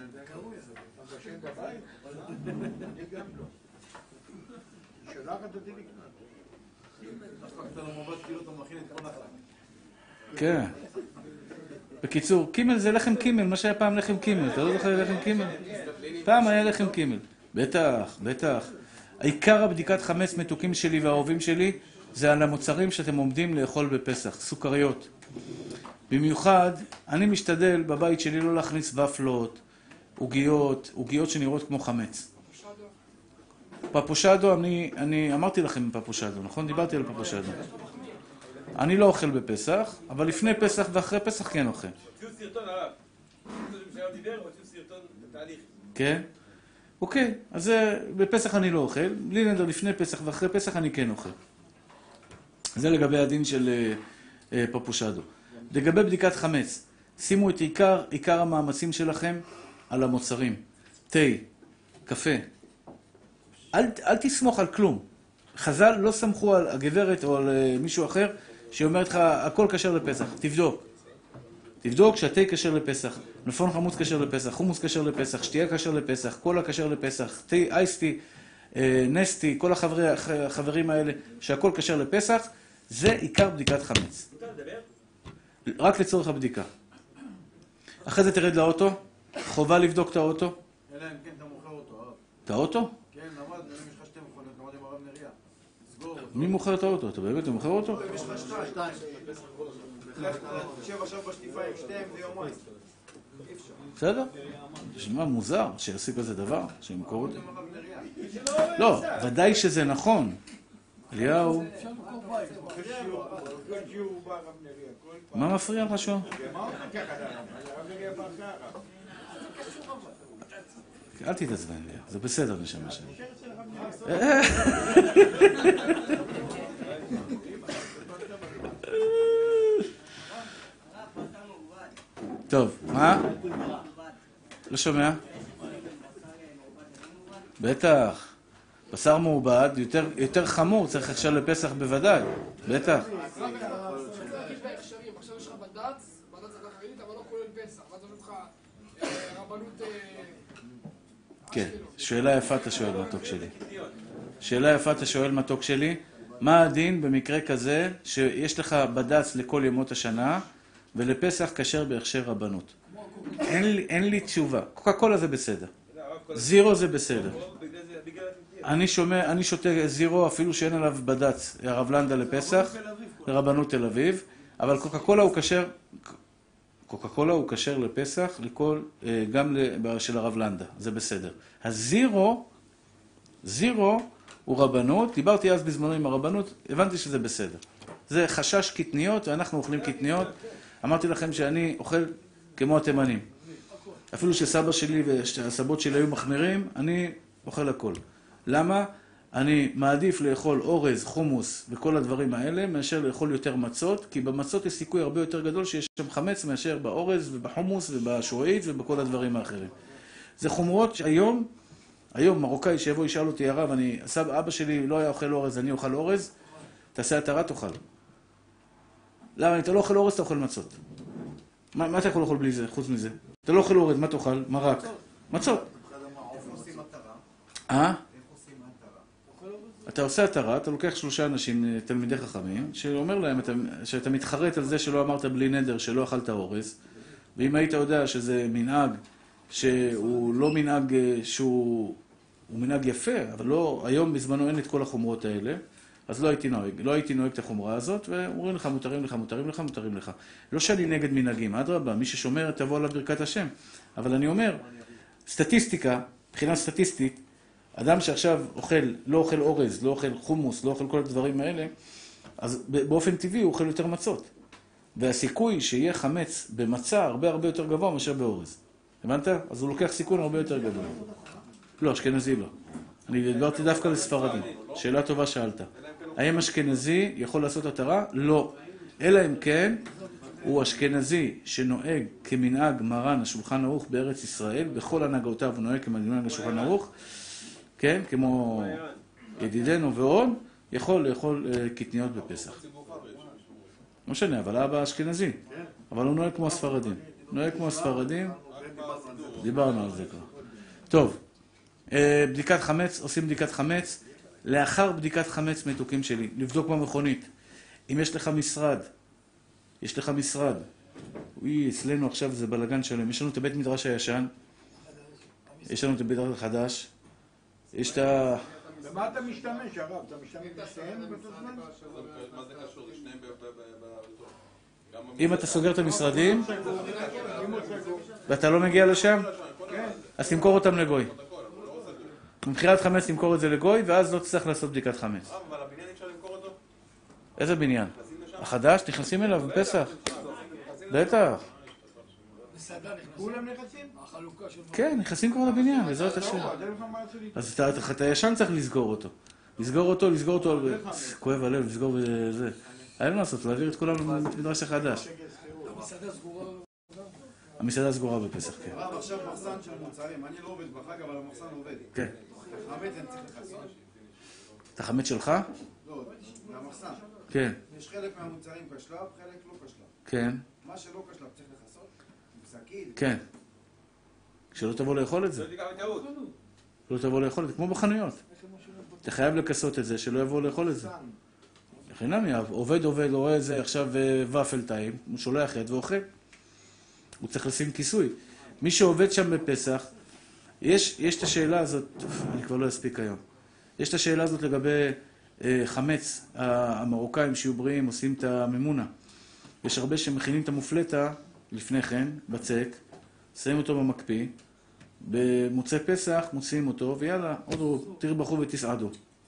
כן. בקיצור, קימל זה לחם קימל, מה שהיה פעם לחם קימל. אתה לא זוכר לחם קימל? פעם היה לחם קימל. בטח, בטח. העיקר הבדיקת חמץ מתוקים שלי והאהובים שלי זה על המוצרים שאתם עומדים לאכול בפסח, סוכריות. במיוחד, אני משתדל בבית שלי לא להכניס ופלות, עוגיות שנראות כמו חמץ. פפושדו, אני אמרתי לכם פפושדו, נכון? דיברתי על פפושדו. אני לא אוכל בפסח, אבל לפני פסח ואחרי פסח כן אוכל. הוציאו סרטון הרב. שהיום דיבר, הוציאו סרטון בתהליך. כן? אוקיי, אז בפסח אני לא אוכל, בלי נדר לפני פסח ואחרי פסח אני כן אוכל. זה לגבי הדין של פפושדו. לגבי בדיקת חמץ, שימו את עיקר המאמצים שלכם על המוצרים. תה, קפה. אל תסמוך על כלום. חז"ל לא סמכו על הגברת או על מישהו אחר שאומר לך הכל כשר לפסח. תבדוק שהתה כשר לפסח, מלפפון חמוץ כשר לפסח, חומוס כשר לפסח, שתייה כשר לפסח, קולה כשר לפסח, תה, אייסטי, נסטי, כל החברים האלה שהכל כשר לפסח, זה עיקר בדיקת חמץ. רק לצורך הבדיקה. אחרי זה תרד לאוטו, חובה לבדוק את האוטו. אלא אם כן אתה מוכר אותו, הרב. את האוטו? כן, למד, אם יש לך שתי מכונות, למד עם הרב נריה. סגור אותו. מי מוכר את האוטו? אתה באמת מוכר אותו? אם יש לך שתיים. לך תשב עכשיו בשטיפה עם שתיהם ויומיים. אי אפשר. בסדר? נשמע מוזר שיעשו כזה דבר, שימכור אותו. עם הרב נריה. לא, ודאי שזה נכון. אליהו, מה מפריע לך שום? אל תתעצבן לי, זה בסדר נשמה שלי. טוב, מה? לא שומע? בטח. בשר מעובד, יותר חמור, צריך עכשיו לפסח בוודאי. בטח. עכשיו יש לך בד"ץ החרדית, אבל לא כולל פסח. ואז אומרים לך רבנות... כן, שאלה יפה אתה שואל מתוק שלי. שאלה יפה אתה שואל מתוק שלי. מה הדין במקרה כזה שיש לך בד"ץ לכל ימות השנה, ולפסח כשר בהכשר רבנות? אין לי תשובה. קוקה קולה זה בסדר. זירו זה בסדר. אני שותה זירו אפילו שאין עליו בד"ץ, הרב לנדה לפסח, לרבנות תל אביב, אבל קוקה קולה הוא כשר לפסח, גם של הרב לנדה, זה בסדר. הזירו הוא רבנות, דיברתי אז בזמנו עם הרבנות, הבנתי שזה בסדר. זה חשש קטניות, ואנחנו אוכלים קטניות. אמרתי לכם שאני אוכל כמו התימנים. אפילו שסבא שלי והסבות שלי היו מחמירים, אני אוכל הכל. למה? אני מעדיף לאכול אורז, חומוס וכל הדברים האלה, מאשר לאכול יותר מצות, כי במצות יש סיכוי הרבה יותר גדול שיש שם חמץ מאשר באורז ובחומוס ובשועית ובכל הדברים האחרים. זה חומרות שהיום, מרוקאי שיבוא ישאל אותי הרב, אבא שלי לא היה אוכל אורז, אני אוכל אורז, תעשה התרה תאכל. למה? אם אתה לא אוכל אורז, אתה אוכל מצות. מה אתה יכול לאכול בלי זה, חוץ מזה? אתה לא אוכל אורז, מה תאכל? מרק. מצות. אתה עושה התרה, אתה לוקח 3 אנשים, תלמידי חכמים, שאומר להם שאתה מתחרט על זה שלא אמרת בלי נדר, שלא אכלת אורז, ואם היית יודע שזה מנהג שהוא לא מנהג שהוא מנהג יפה, אבל לא, היום בזמנו אין את כל החומרות האלה, אז לא הייתי נוהג את החומרה הזאת, ואומרים לך, מותרים לך. לא שאני נגד מנהגים, אדרבה, מי ששומר תבוא עליו ברכת השם. אבל אני אומר, סטטיסטיקה, מבחינה סטטיסטית, אדם שעכשיו לא אוכל אורז, לא אוכל חומוס, לא אוכל כל הדברים האלה, אז באופן טבעי הוא אוכל יותר מצות. והסיכוי שיהיה חמץ במצה הרבה יותר גבוה מאשר באורז. הבנת? אז הוא לוקח סיכון הרבה יותר גדול. לא, אשכנזי לא. אני דיברתי דווקא לספרדים. שאלה טובה שאלת. האם אשכנזי יכול לעשות התרה? לא. אלא אם כן, הוא אשכנזי שנוהג כמנהג מרן השולחן ערוך בארץ ישראל, בכל הנהגותיו הוא נוהג כמנהג השולחן ערוך, כן, כמו ידידנו ועוד, יכול לאכול קטניות בפסח. לא משנה, אבל אבא אשכנזי. אבל הוא נוהג כמו הספרדים. דיברנו על זה כבר. טוב, בדיקת חמץ, עושים בדיקת חמץ. לאחר בדיקת חמץ מתוקים שלי, לבדוק במכונית. אם יש לך משרד, אצלנו עכשיו זה בלגן שלם, יש לנו את הבית מדרש הישן, יש לנו את הבית מדרש החדש, יש את ה... במה אתה משתמש, הרב? אתה משתמש בשתיהם באותו זמן? מה זה קשור? זה שניהם באותו. אם אתה סוגר את המשרדים, ואתה לא מגיע לשם, אז תמכור אותם לגוי. במכירת חמץ למכור את זה לגוי, ואז לא תצטרך לעשות בדיקת חמץ. אבל הבניין אפשר למכור אותו? איזה בניין? החדש? נכנסים אליו בפסח. בטח. מסעדה נכנסים. כולם נכנסים? החלוקה של... כן, נכנסים כבר לבניין, בעזרת השם. לא, הדרך אמרת שלי. אז אתה ישן צריך לסגור אותו. לסגור אותו, כואב הלב, לסגור בזה. היה לנו לעשות, להעביר את כולם למדרש החדש. המסעדה סגורה. המסעדה סגורה בפסח, כן. הרב, עכשיו מחסן של מוצרים, אני לא עובד בחג, אבל המחסן עובד. כן. החמץ אני צריך לחסון. את החמץ שלך? לא, מהמחסן. כן. יש חלק מהמוצרים כשלב, חלק לא כשלב. כן. מה שלא כשלב צריך לחסון? שקית. כן. שלא תבוא לאכול את זה. זה תיקח בטעות. לא תבוא לאכול את זה, כמו בחנויות. אתה חייב לכסות את זה, שלא יבואו לאכול את זה. חינמי, עובד, רואה את זה עכשיו ופל טעים, הוא שולח יד ואוכל. הוא צריך לשים כיסוי. מי שעובד שם בפסח, יש את השאלה הזאת, אני כבר לא אספיק היום, יש את השאלה הזאת לגבי חמץ, המרוקאים שיהיו בריאים עושים את הממונה. יש הרבה שמכינים את המופלטה לפני כן, בצק, שמים אותו במקפיא, במוצאי פסח מוציאים אותו, ויאללה, עוד תרבחו ותסעדו.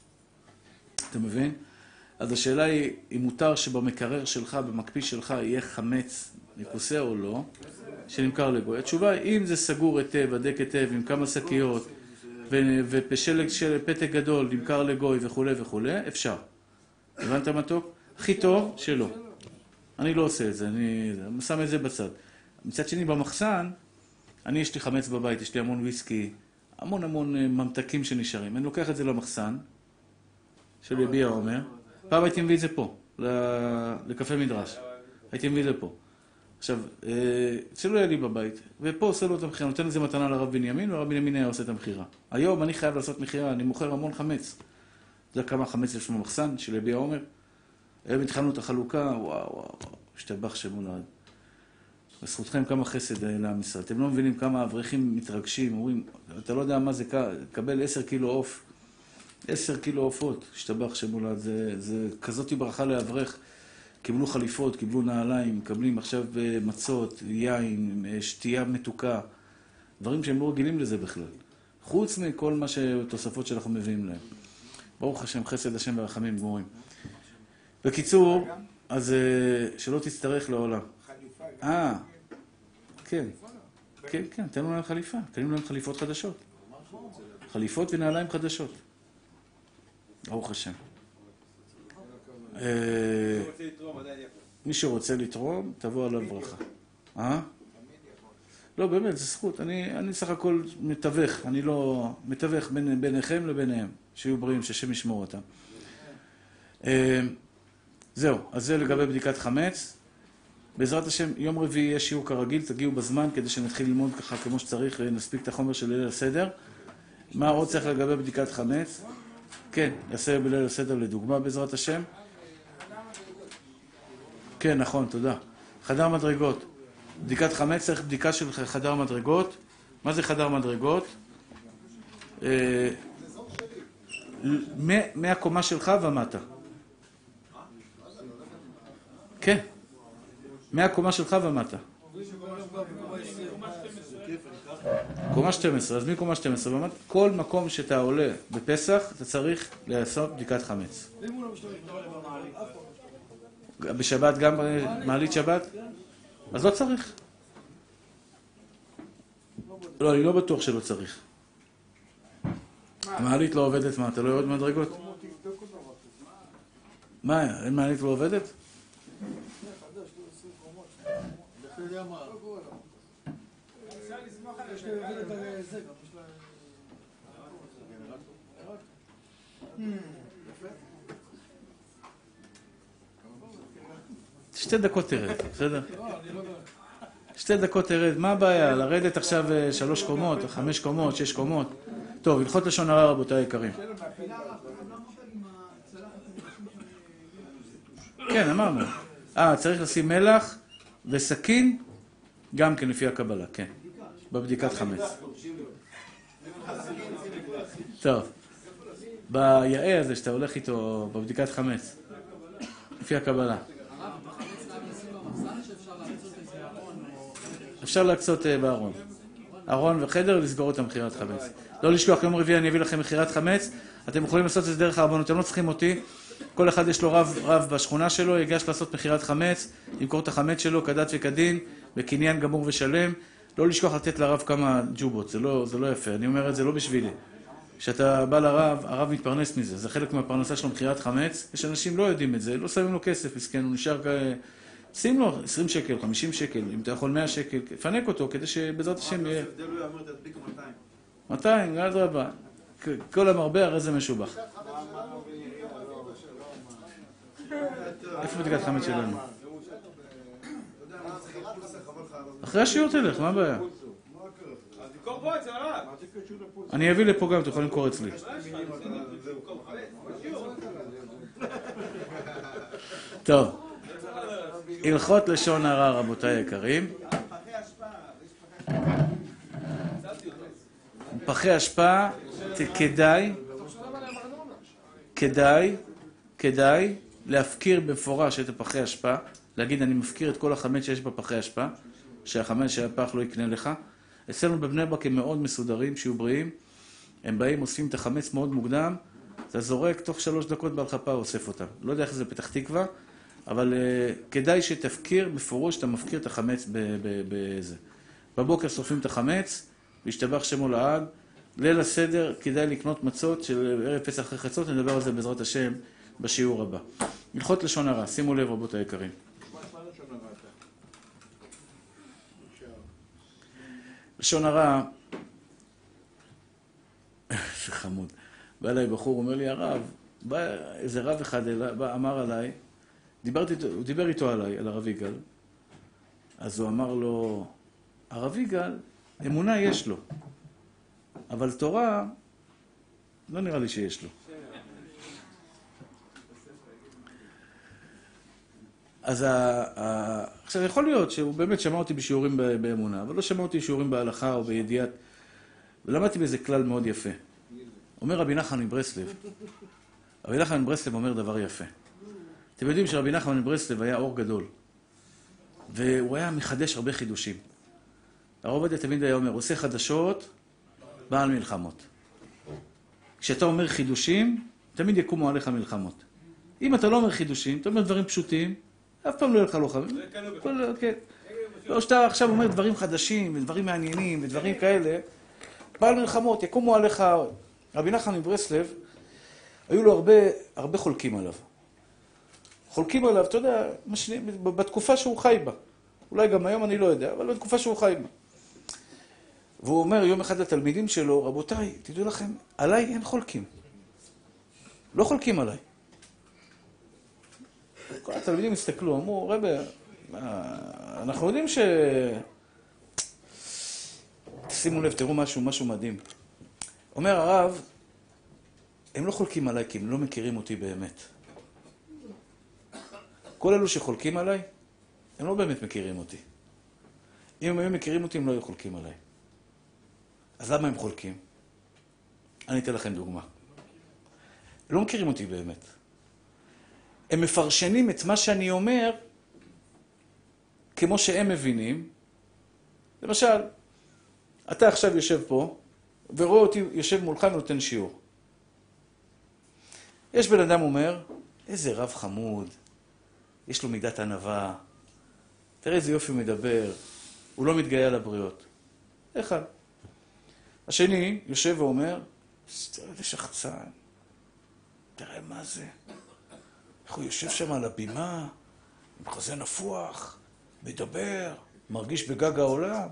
אתה מבין? אז השאלה היא, אם מותר שבמקרר שלך, במקפיא שלך, יהיה חמץ מכוסה או לא, שנמכר לגוי. התשובה היא, אם זה סגור היטב, הדק היטב, עם כמה שקיות, ופשלג של פתק גדול, נמכר לגוי וכו' וכו', אפשר. הבנת מתוק? הכי טוב שלא. אני לא עושה את זה, אני שם את זה בצד. מצד שני, במחסן, יש לי חמץ בבית, יש לי המון וויסקי, המון ממתקים שנשארים. אני לוקח את זה למחסן, של יביע עומר. פעם הייתי מביא את זה פה, לקפה מדרש. הייתי מביא את זה פה. עכשיו, שלא יהיה לי בבית, ופה עושה לו את המחירה, נותן את זה מתנה לרב בנימין, והרב בנימין היה עושה את המחירה. היום אני חייב לעשות מחירה, אני מוכר המון חמץ. אתה יודע כמה חמץ יש במחסן של יביע עומר? היום התחלנו את החלוקה, וואו, השתבח שמולד. בזכותכם כמה חסד לעם ישראל. אתם לא מבינים כמה אברכים מתרגשים, אומרים, אתה לא יודע מה זה, קבל 10 קילו עוף. 10 קילו עופות, השתבח שמולד, זה כזאת ברכה לאברך. קיבלו חליפות, קיבלו נעליים, מקבלים עכשיו מצות, יין, שתייה מתוקה. דברים שהם לא רגילים לזה בכלל. חוץ מכל מה שתוספות שאנחנו מביאים להם. ברוך השם, חסד השם ורחמים גמורים. בקיצור, אז שלא תצטרך לעולם. כן. כן, תנו להם חליפה. תנו להם חליפות חדשות. חליפות ונעליים חדשות. ברוך השם. מי שרוצה לתרום, תבוא עליו ברכה. לא, באמת, זה זכות. אני סך הכל מתווך. אני לא מתווך ביניכם לביניהם. שיהיו בריאים, ששם ישמור אותם. זהו, אז זה לגבי בדיקת חמץ. בעזרת השם, יום רביעי יש שיעור כרגיל, תגיעו בזמן כדי שנתחיל ללמוד ככה כמו שצריך, נספיק את החומר של ליל הסדר. מה עוד צריך לגבי בדיקת חמץ? כן, יעשה בליל הסדר לדוגמה בעזרת השם. כן, נכון, תודה. חדר מדרגות. בדיקת חמץ צריך בדיקה של חדר מדרגות. מה זה חדר מדרגות? מהקומה שלך ומטה. כן. מהקומה שלך ומטה. קומה 12, אז מקומה 12 ומטה, כל מקום שאתה עולה בפסח, אתה צריך לעשות בדיקת חמץ. בשבת גם מעלית שבת? אז לא צריך. לא, אני לא בטוח שלא צריך. המעלית לא עובדת, מה, אתה לא יורד מדרגות? מה, אין מעלית לא עובדת? שתי דקות תרד, בסדר? 2 דקות תרד, מה הבעיה? לרדת עכשיו 3 קומות, 5 קומות, 6 קומות? טוב, הלכות לשון הרע רבותיי היקרים. כן, אמרנו. צריך לשים מלח וסכין, גם כן לפי הקבלה, כן. בבדיקת חמץ. טוב. ביאה הזה שאתה הולך איתו בבדיקת חמץ. לפי הקבלה. אפשר להקצות בארון. ארון וחדר, לסגור אותם מכירת חמץ. לא לשכוח, יום רביעי אני אביא לכם מכירת חמץ, אתם יכולים לעשות את זה דרך הרבנות, אתם לא צריכים אותי, כל אחד יש לו רב בשכונה שלו, ייגש לעשות מכירת חמץ, למכור את החמץ שלו כדת וכדין, בקניין גמור ושלם, לא לשכוח לתת לרב כמה ג'ובות, זה לא יפה, אני אומר את זה לא בשבילי. כשאתה בא לרב, הרב מתפרנס מזה, זה חלק מהפרנסה שלו מכירת חמץ, יש אנשים לא יודעים את זה, לא שמים לו כסף, מסכן, הוא נשאר שים לו 20 שקל, 50 שקל, אם אתה יכול 100 שקל, תפנק אותו כדי שבעזרת השם יהיה... ההבדל הוא יאמר תדביק 200. 200, יד רבה. כל המרבה הרי זה משובח. איפה בדיקת חמץ שלנו? אחרי השיעור תלך, מה הבעיה? אני אביא לפה גם, אתה יכול למכור אצלי. טוב. הלכות לשון הרע, רבותיי היקרים. פחי אשפה, כדאי להפקיר במפורש את הפחי אשפה, להגיד אני מפקיר את כל החמץ שיש בפחי אשפה, שהחמץ שהפח לא יקנה לך. אצלנו בבני ברק הם מאוד מסודרים, שיהיו בריאים, הם באים, אוספים את החמץ מאוד מוקדם, אתה זורק, תוך 3 דקות בעל חפה אוסף אותם. לא יודע איך זה פתח תקווה, אבל כדאי שתפקיר, בפירוש אתה מפקיר את החמץ בזה. בבוקר שורפים את החמץ, להשתבח שמו לעד, ליל הסדר כדאי לקנות מצות של ערב פסח אחרי חצות, נדבר על זה בעזרת השם בשיעור הבא. הלכות לשון הרע, שימו לב רבותיי היקרים. לשון הרע, זה חמוד. בא אליי בחור, אומר לי, הרב, בא איזה רב אחד אמר עליי, הוא דיבר איתו עליי, על הרב יגאל, אז הוא אמר לו, הרב יגאל, אמונה יש לו, אבל תורה, לא נראה לי שיש לו. אז עכשיו יכול להיות שהוא באמת שמע אותי בשיעורים באמונה, אבל לא שמע אותי בשיעורים בהלכה או בידיעת, ולמדתי באיזה כלל מאוד יפה. אומר רבי נחמן מברסלב, רבי נחמן מברסלב אומר דבר יפה. אתם יודעים שרבי נחמן מברסלב היה אור גדול, והוא היה מחדש הרבה חידושים. הרב עובדיה תמיד היה אומר, עושה חדשות, בעל מלחמות. כשאתה אומר חידושים, תמיד יקומו עליך מלחמות. אם אתה לא אומר חידושים, אתה אומר דברים פשוטים, אף פעם לא יהיה לך לא חברים. לא, שאתה עכשיו אומר דברים חדשים, ודברים מעניינים, ודברים כאלה, בעל מלחמות, יקומו עליך. רבי נחמן מברסלב, היו לו הרבה חולקים עליו. חולקים עליו, אתה יודע, בתקופה שהוא חי בה. אולי גם היום אני לא יודע, אבל בתקופה שהוא חי בה. והוא אומר יום אחד לתלמידים שלו, רבותיי, תדעו לכם, עליי אין חולקים. לא חולקים עליי. כל התלמידים הסתכלו, אמרו, רבי, אנחנו יודעים שימו לב, תראו משהו מדהים. אומר הרב, הם לא חולקים עליי כי הם לא מכירים אותי באמת. כל אלו שחולקים עליי, הם לא באמת מכירים אותי. אם הם היו מכירים אותי, הם לא היו חולקים עליי. אז למה הם חולקים? אני אתן לכם דוגמה. הם לא מכירים אותי באמת. הם מפרשנים את מה שאני אומר כמו שהם מבינים. למשל, אתה עכשיו יושב פה, ורואה אותי יושב מולך ונותן שיעור. יש בן אדם אומר, איזה רב חמוד, יש לו מידת ענווה, תראה איזה יופי הוא מדבר, הוא לא מתגאה על הבריות. אחד. השני יושב ואומר, תראה איזה שחצן, תראה מה זה. איך הוא יושב שם על הבימה, עם חזה נפוח, מדבר, מרגיש בגג העולם.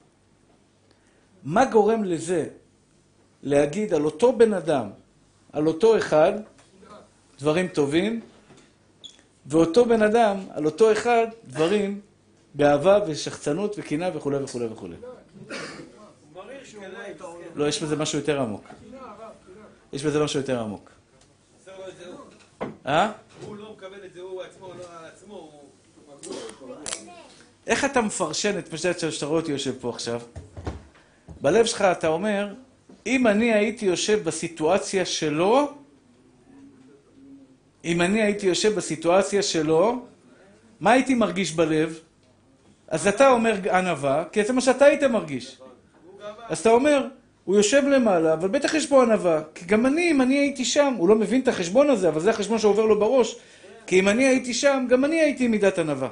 מה גורם לזה להגיד על אותו בן אדם, על אותו אחד, דברים טובים, ואותו בן אדם, על אותו אחד, דברים באהבה ושחצנות וקנאה וכו' וכו' וכו'. לא, יש בזה משהו יותר עמוק. יש בזה משהו יותר עמוק. הוא לא מקבל את זה, הוא עצמו, לא על עצמו. איך אתה מפרשן את משדת שאתה רואה אותי יושב פה עכשיו? בלב שלך אתה אומר, אם אני הייתי יושב בסיטואציה שלו, מה הייתי מרגיש בלב? אז אתה אומר ענווה, כי זה מה שאתה היית מרגיש. הוא גם אז אתה אומר, הוא יושב למעלה, אבל בטח יש פה ענווה, כי גם אני, אם אני הייתי שם, הוא לא מבין את החשבון הזה, אבל זה החשבון שעובר לו בראש, כי אם אני הייתי שם, גם אני הייתי עם מידת ענווה.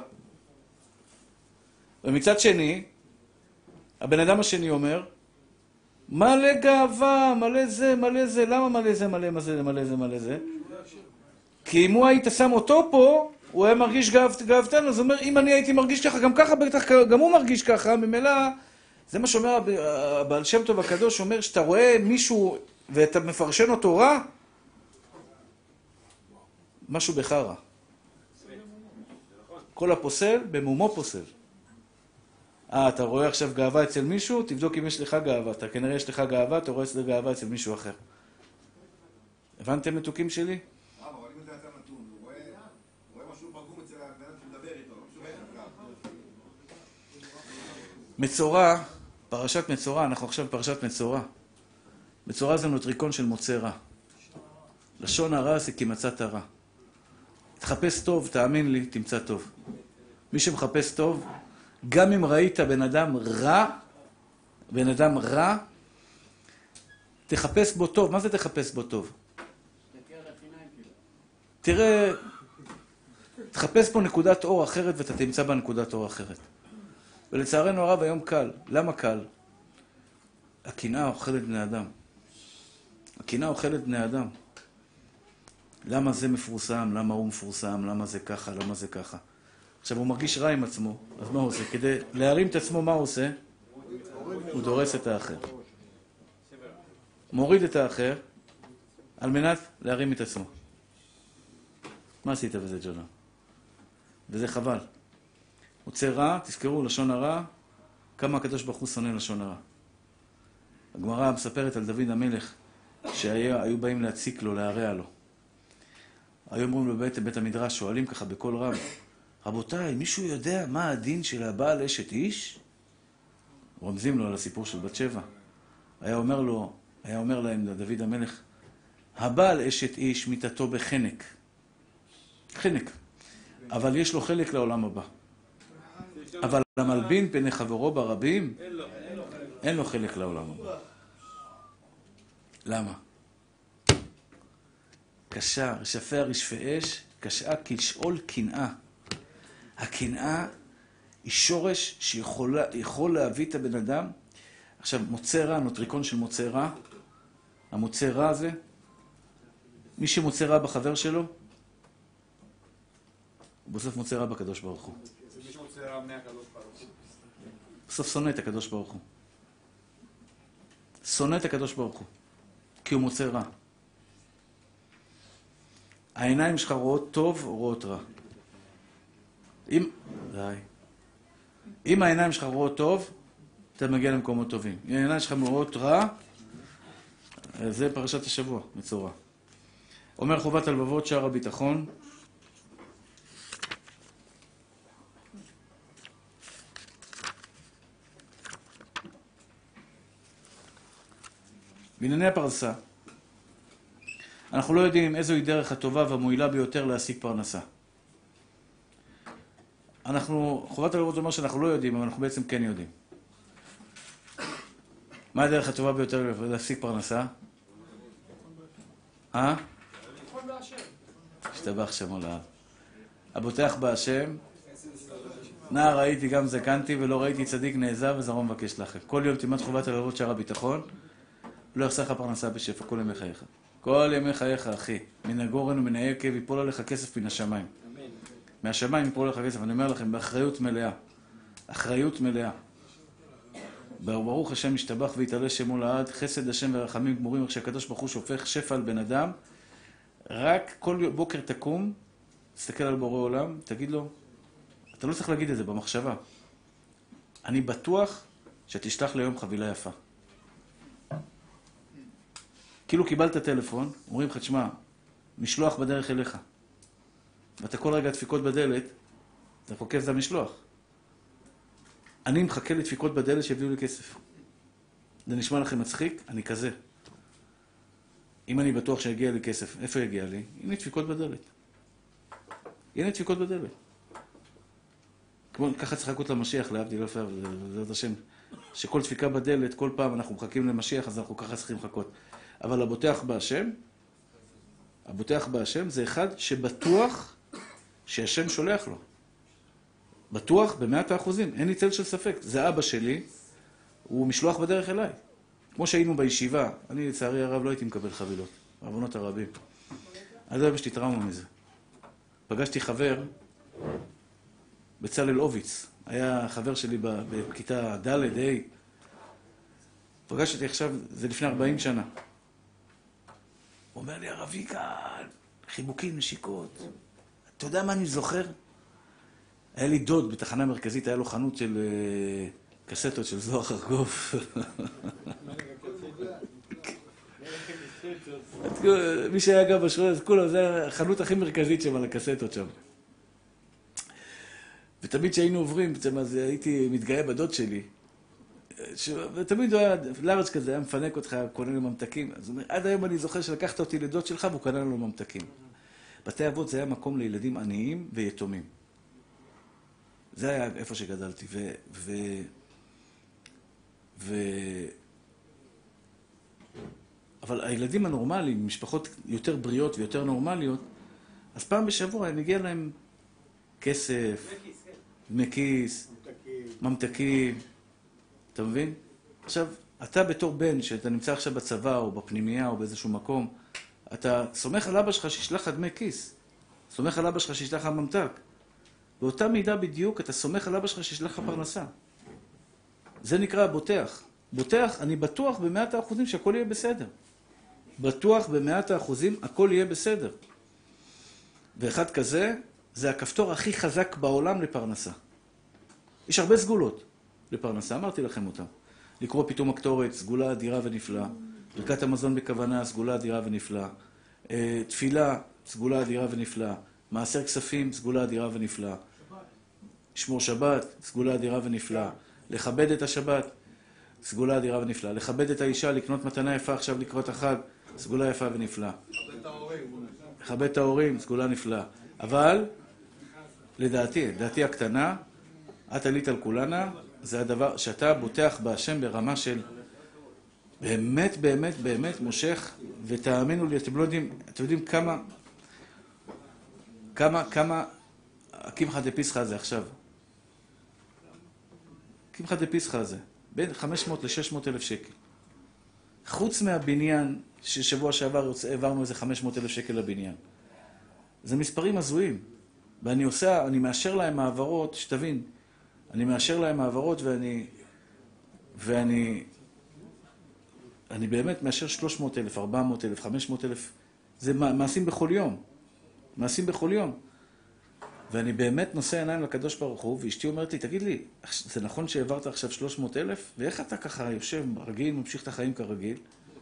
ומצד שני, הבן אדם השני אומר, מלא גאווה, מלא זה, מלא זה, למה מלא זה, מלא זה, מלא זה, מלא זה? כי אם הוא היית שם אותו פה, הוא היה מרגיש גאוותן, אז הוא אומר, אם אני הייתי מרגיש ככה, גם ככה, בטח גם הוא מרגיש ככה, ממילא, זה מה שאומר הבעל שם טוב הקדוש, הוא אומר, שאתה רואה מישהו ואתה מפרשן אותו רע, משהו בחרא. כל הפוסל, במומו פוסל. אתה רואה עכשיו גאווה אצל מישהו, תבדוק אם יש לך גאווה. אתה כנראה יש לך גאווה, אתה רואה אצל גאווה אצל מישהו אחר. הבנתם מתוקים שלי? אבל אם אתה נתון, הוא רואה משהו פגום אצל האדם שמדבר איתו, מצורע, פרשת מצורע, אנחנו עכשיו בפרשת מצורע. מצורע זה נוטריקון של מוצא רע. לשון הרע זה כי מצאת רע. תחפש טוב, תאמין לי, תמצא טוב. מי שמחפש טוב, גם אם ראית בן אדם רע, תחפש בו טוב. מה זה תחפש בו טוב? תראה, תחפש פה נקודת אור אחרת ואתה תמצא בה נקודת אור אחרת. ולצערנו הרב היום קל. למה קל? הקנאה אוכלת בני אדם. הקנאה אוכלת בני אדם. למה זה מפורסם? למה הוא מפורסם? למה זה ככה? למה זה ככה? עכשיו הוא מרגיש רע עם עצמו, אז מה הוא עושה? כדי להרים את עצמו, מה הוא עושה? הוא דורס את האחר. מוריד את האחר על מנת להרים את עצמו. מה עשית בזה, ג'ונה? וזה חבל. מוצא רע, תזכרו, לשון הרע, כמה הקדוש ברוך הוא שונא לשון הרע. הגמרא מספרת על דוד המלך, שהיו באים להציק לו, להרע לו. היו אומרים לו בבית המדרש, שואלים ככה בקול רם, רבותיי, מישהו יודע מה הדין של הבעל אשת איש? רומזים לו על הסיפור של בת שבע. היה אומר להם דוד המלך, הבעל אשת איש מיתתו בחנק. חנק. אבל יש לו חלק לעולם הבא. אבל המלבין פני חברו ברבים, אין לו חלק לעולם הבא. למה? קשה, רשפיה רשפי אש, קשה כשאול קנאה. הקנאה היא שורש שיכול להביא את הבן אדם. עכשיו, מוצא רע, נוטריקון של מוצא רע, המוצא רע הזה, מי שמוצא רע בחבר שלו, הוא בסוף מוצא רע בקדוש ברוך הוא. מי שמוצא רע מהקדוש ברוך הוא. בסוף שונא את הקדוש ברוך הוא. שונא את הקדוש ברוך הוא, כי הוא מוצא רע. העיניים שלך רואות טוב או רואות רע? אם העיניים שלך רואות טוב, אתה מגיע למקומות טובים. אם העיניים שלך רואות רע, זה פרשת השבוע, מצורע. אומר חובת הלבבות, שער הביטחון. בענייני הפרנסה, אנחנו לא יודעים איזוהי דרך הטובה והמועילה ביותר להשיג פרנסה. חובת הלבבות אומר שאנחנו לא יודעים, אבל אנחנו בעצם כן יודעים. מה הדרך הטובה ביותר להשיג פרנסה? השתבח שמו לעד. הבוטח בהשם, נער ראיתי גם זקנתי ולא ראיתי צדיק נעזב וזרעו מבקש לכם. כל יום תלמד חובת הלבבות שער הביטחון, לא יחסר לך פרנסה בשפע כל ימי חייך. כל ימי חייך, אחי. מן הגורן ומן היקב יפול עליך כסף מן השמיים. מהשמיים יפול עליך כסף. אני אומר לכם, באחריות מלאה. אחריות מלאה. ברוך השם משתבח והתעלה שמו לעד, חסד השם ורחמים גמורים, איך שהקדוש ברוך הוא שופך שפע על בן אדם. רק כל בוקר תקום, תסתכל על בורא עולם, תגיד לו, אתה לא צריך להגיד את זה במחשבה. אני בטוח שתשלח לי היום חבילה יפה. כאילו קיבלת טלפון, אומרים לך, תשמע, משלוח בדרך אליך. ואתה כל רגע דפיקות בדלת, אתה חוקף זה המשלוח. אני מחכה לדפיקות בדלת שיביאו לי כסף. זה נשמע לכם מצחיק? אני כזה. אם אני בטוח שיגיע לי כסף, איפה יגיע לי? הנה דפיקות בדלת. הנה דפיקות בדלת. ככה צריך לחכות למשיח, להבדיל אלף אלפי, בעזרת השם. שכל דפיקה בדלת, כל פעם אנחנו מחכים למשיח, אז אנחנו ככה צריכים לחכות. אבל הבוטח בהשם זה אחד שבטוח שהשם שולח לו. בטוח ב100%, אין לי צל של ספק. זה אבא שלי, הוא משלוח בדרך אליי. כמו שהיינו בישיבה, אני לצערי הרב לא הייתי מקבל חבילות, בעוונות הרבים. עד היום יש לי טראומה מזה. פגשתי חבר, בצלאל אוביץ, היה חבר שלי בכיתה ד' ה'. פגשתי עכשיו, זה לפני 40 שנה. הוא אומר לי, הרב יגאל, חיבוקים, נשיקות. אתה יודע מה אני זוכר? היה לי דוד בתחנה מרכזית, היה לו חנות של קסטות של זוהר ארגוב. מי שהיה גם בשרוע, אז כולו, זה החנות הכי מרכזית שם על הקסטות שם. ותמיד כשהיינו עוברים, אז הייתי מתגאה בדוד שלי. ותמיד הוא היה לארג' כזה, היה מפנק אותך, קונה לו ממתקים. אז הוא אומר, עד היום אני זוכר שלקחת אותי לדוד שלך והוא קנה לו ממתקים. בתי אבות זה היה מקום לילדים עניים ויתומים. זה היה איפה שגדלתי. אבל הילדים הנורמליים, משפחות יותר בריאות ויותר נורמליות, אז פעם בשבוע נגיע להם כסף, דמי כיס, ממתקים. אתה מבין? עכשיו, אתה בתור בן, שאתה נמצא עכשיו בצבא או בפנימייה או באיזשהו מקום, אתה סומך על אבא שלך שישלח לך דמי כיס. סומך על אבא שלך שישלח לך ממתק. באותה מידה בדיוק אתה סומך על אבא שלך שישלח לך פרנסה. זה נקרא בוטח. בוטח, אני בטוח ב100% שהכל יהיה בסדר. בטוח ב100% הכל יהיה בסדר. ואחד כזה, זה הכפתור הכי חזק בעולם לפרנסה. יש הרבה סגולות לפרנסה, אמרתי לכם אותם. לקרוא פתאום הקטורת, סגולה אדירה ונפלאה. ברכת המזון בכוונה, סגולה אדירה ונפלאה. תפילה, סגולה אדירה ונפלאה. מעשר כספים, סגולה אדירה ונפלאה. שמור שבת, סגולה אדירה ונפלאה. לכבד את השבת, סגולה אדירה ונפלאה. לכבד את האישה, לקנות מתנה יפה עכשיו לקראת החג, סגולה יפה ונפלאה. לכבד את ההורים, סגולה נפלאה. אבל, לדעתי הקטנה, את עלית על כולנה, זה הדבר שאתה בוטח בהשם ברמה של באמת, באמת, באמת מושך, ותאמינו לי, אתם יודעים כמה הקמחא דפסחא הזה עכשיו. קמחא דפסחא הזה, בין 500 ל-600 אלף שקל. חוץ מהבניין, ששבוע שעבר העברנו איזה 500 אלף שקל לבניין. זה מספרים הזויים. ואני מאשר להם העברות, שתבין, אני מאשר להם העברות ואני באמת מאשר 300 אלף, 400 אלף, 500 אלף. זה מעשים בכל יום. מעשים בכל יום. ואני באמת נושא עיניים לקדוש ברוך הוא, ואשתי אומרת לי, תגיד לי, זה נכון שהעברת עכשיו 300 אלף? ואיך אתה ככה יושב רגיל, ממשיך את החיים כרגיל?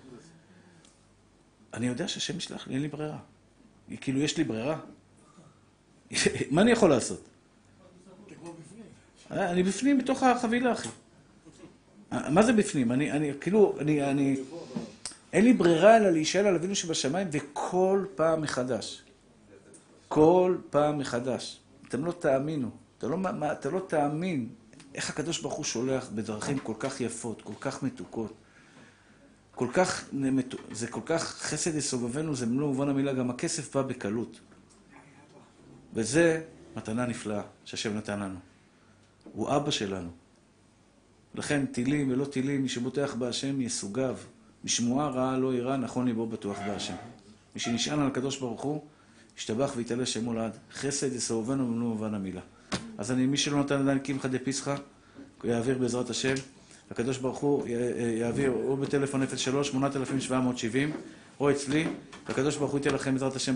אני יודע שהשם ישלח לי, אין לי ברירה. כאילו, יש לי ברירה. מה אני יכול לעשות? אני בפנים בתוך החבילה, אחי. מה זה בפנים? אין לי ברירה אלא להישאל על אבינו שבשמיים, וכל פעם מחדש. כל פעם מחדש. אתם לא תאמינו. אתה לא תאמין איך הקדוש ברוך הוא שולח בדרכים כל כך יפות, כל כך מתוקות. זה כל כך חסד יסובבנו, זה מלוא מובן המילה, גם הכסף בא בקלות. וזה מתנה נפלאה שהשם נתן לנו. הוא אבא שלנו. לכן טילים ולא טילים, מי שבוטח בהשם יסוגב. משמועה רעה לא יראה, נכון ליבו בטוח בהשם. מי שנשען על הקדוש ברוך הוא, ישתבח ויתעלה שמו לעד. חסד יסובבנו במלוא מובן המילה. אז מי שלא נתן עדיין קמחא דפסחא, הוא יעביר בעזרת השם. הקדוש ברוך הוא יעביר או בטלפון 03-8770, או אצלי. הקדוש ברוך הוא ייתן לכם בעזרת השם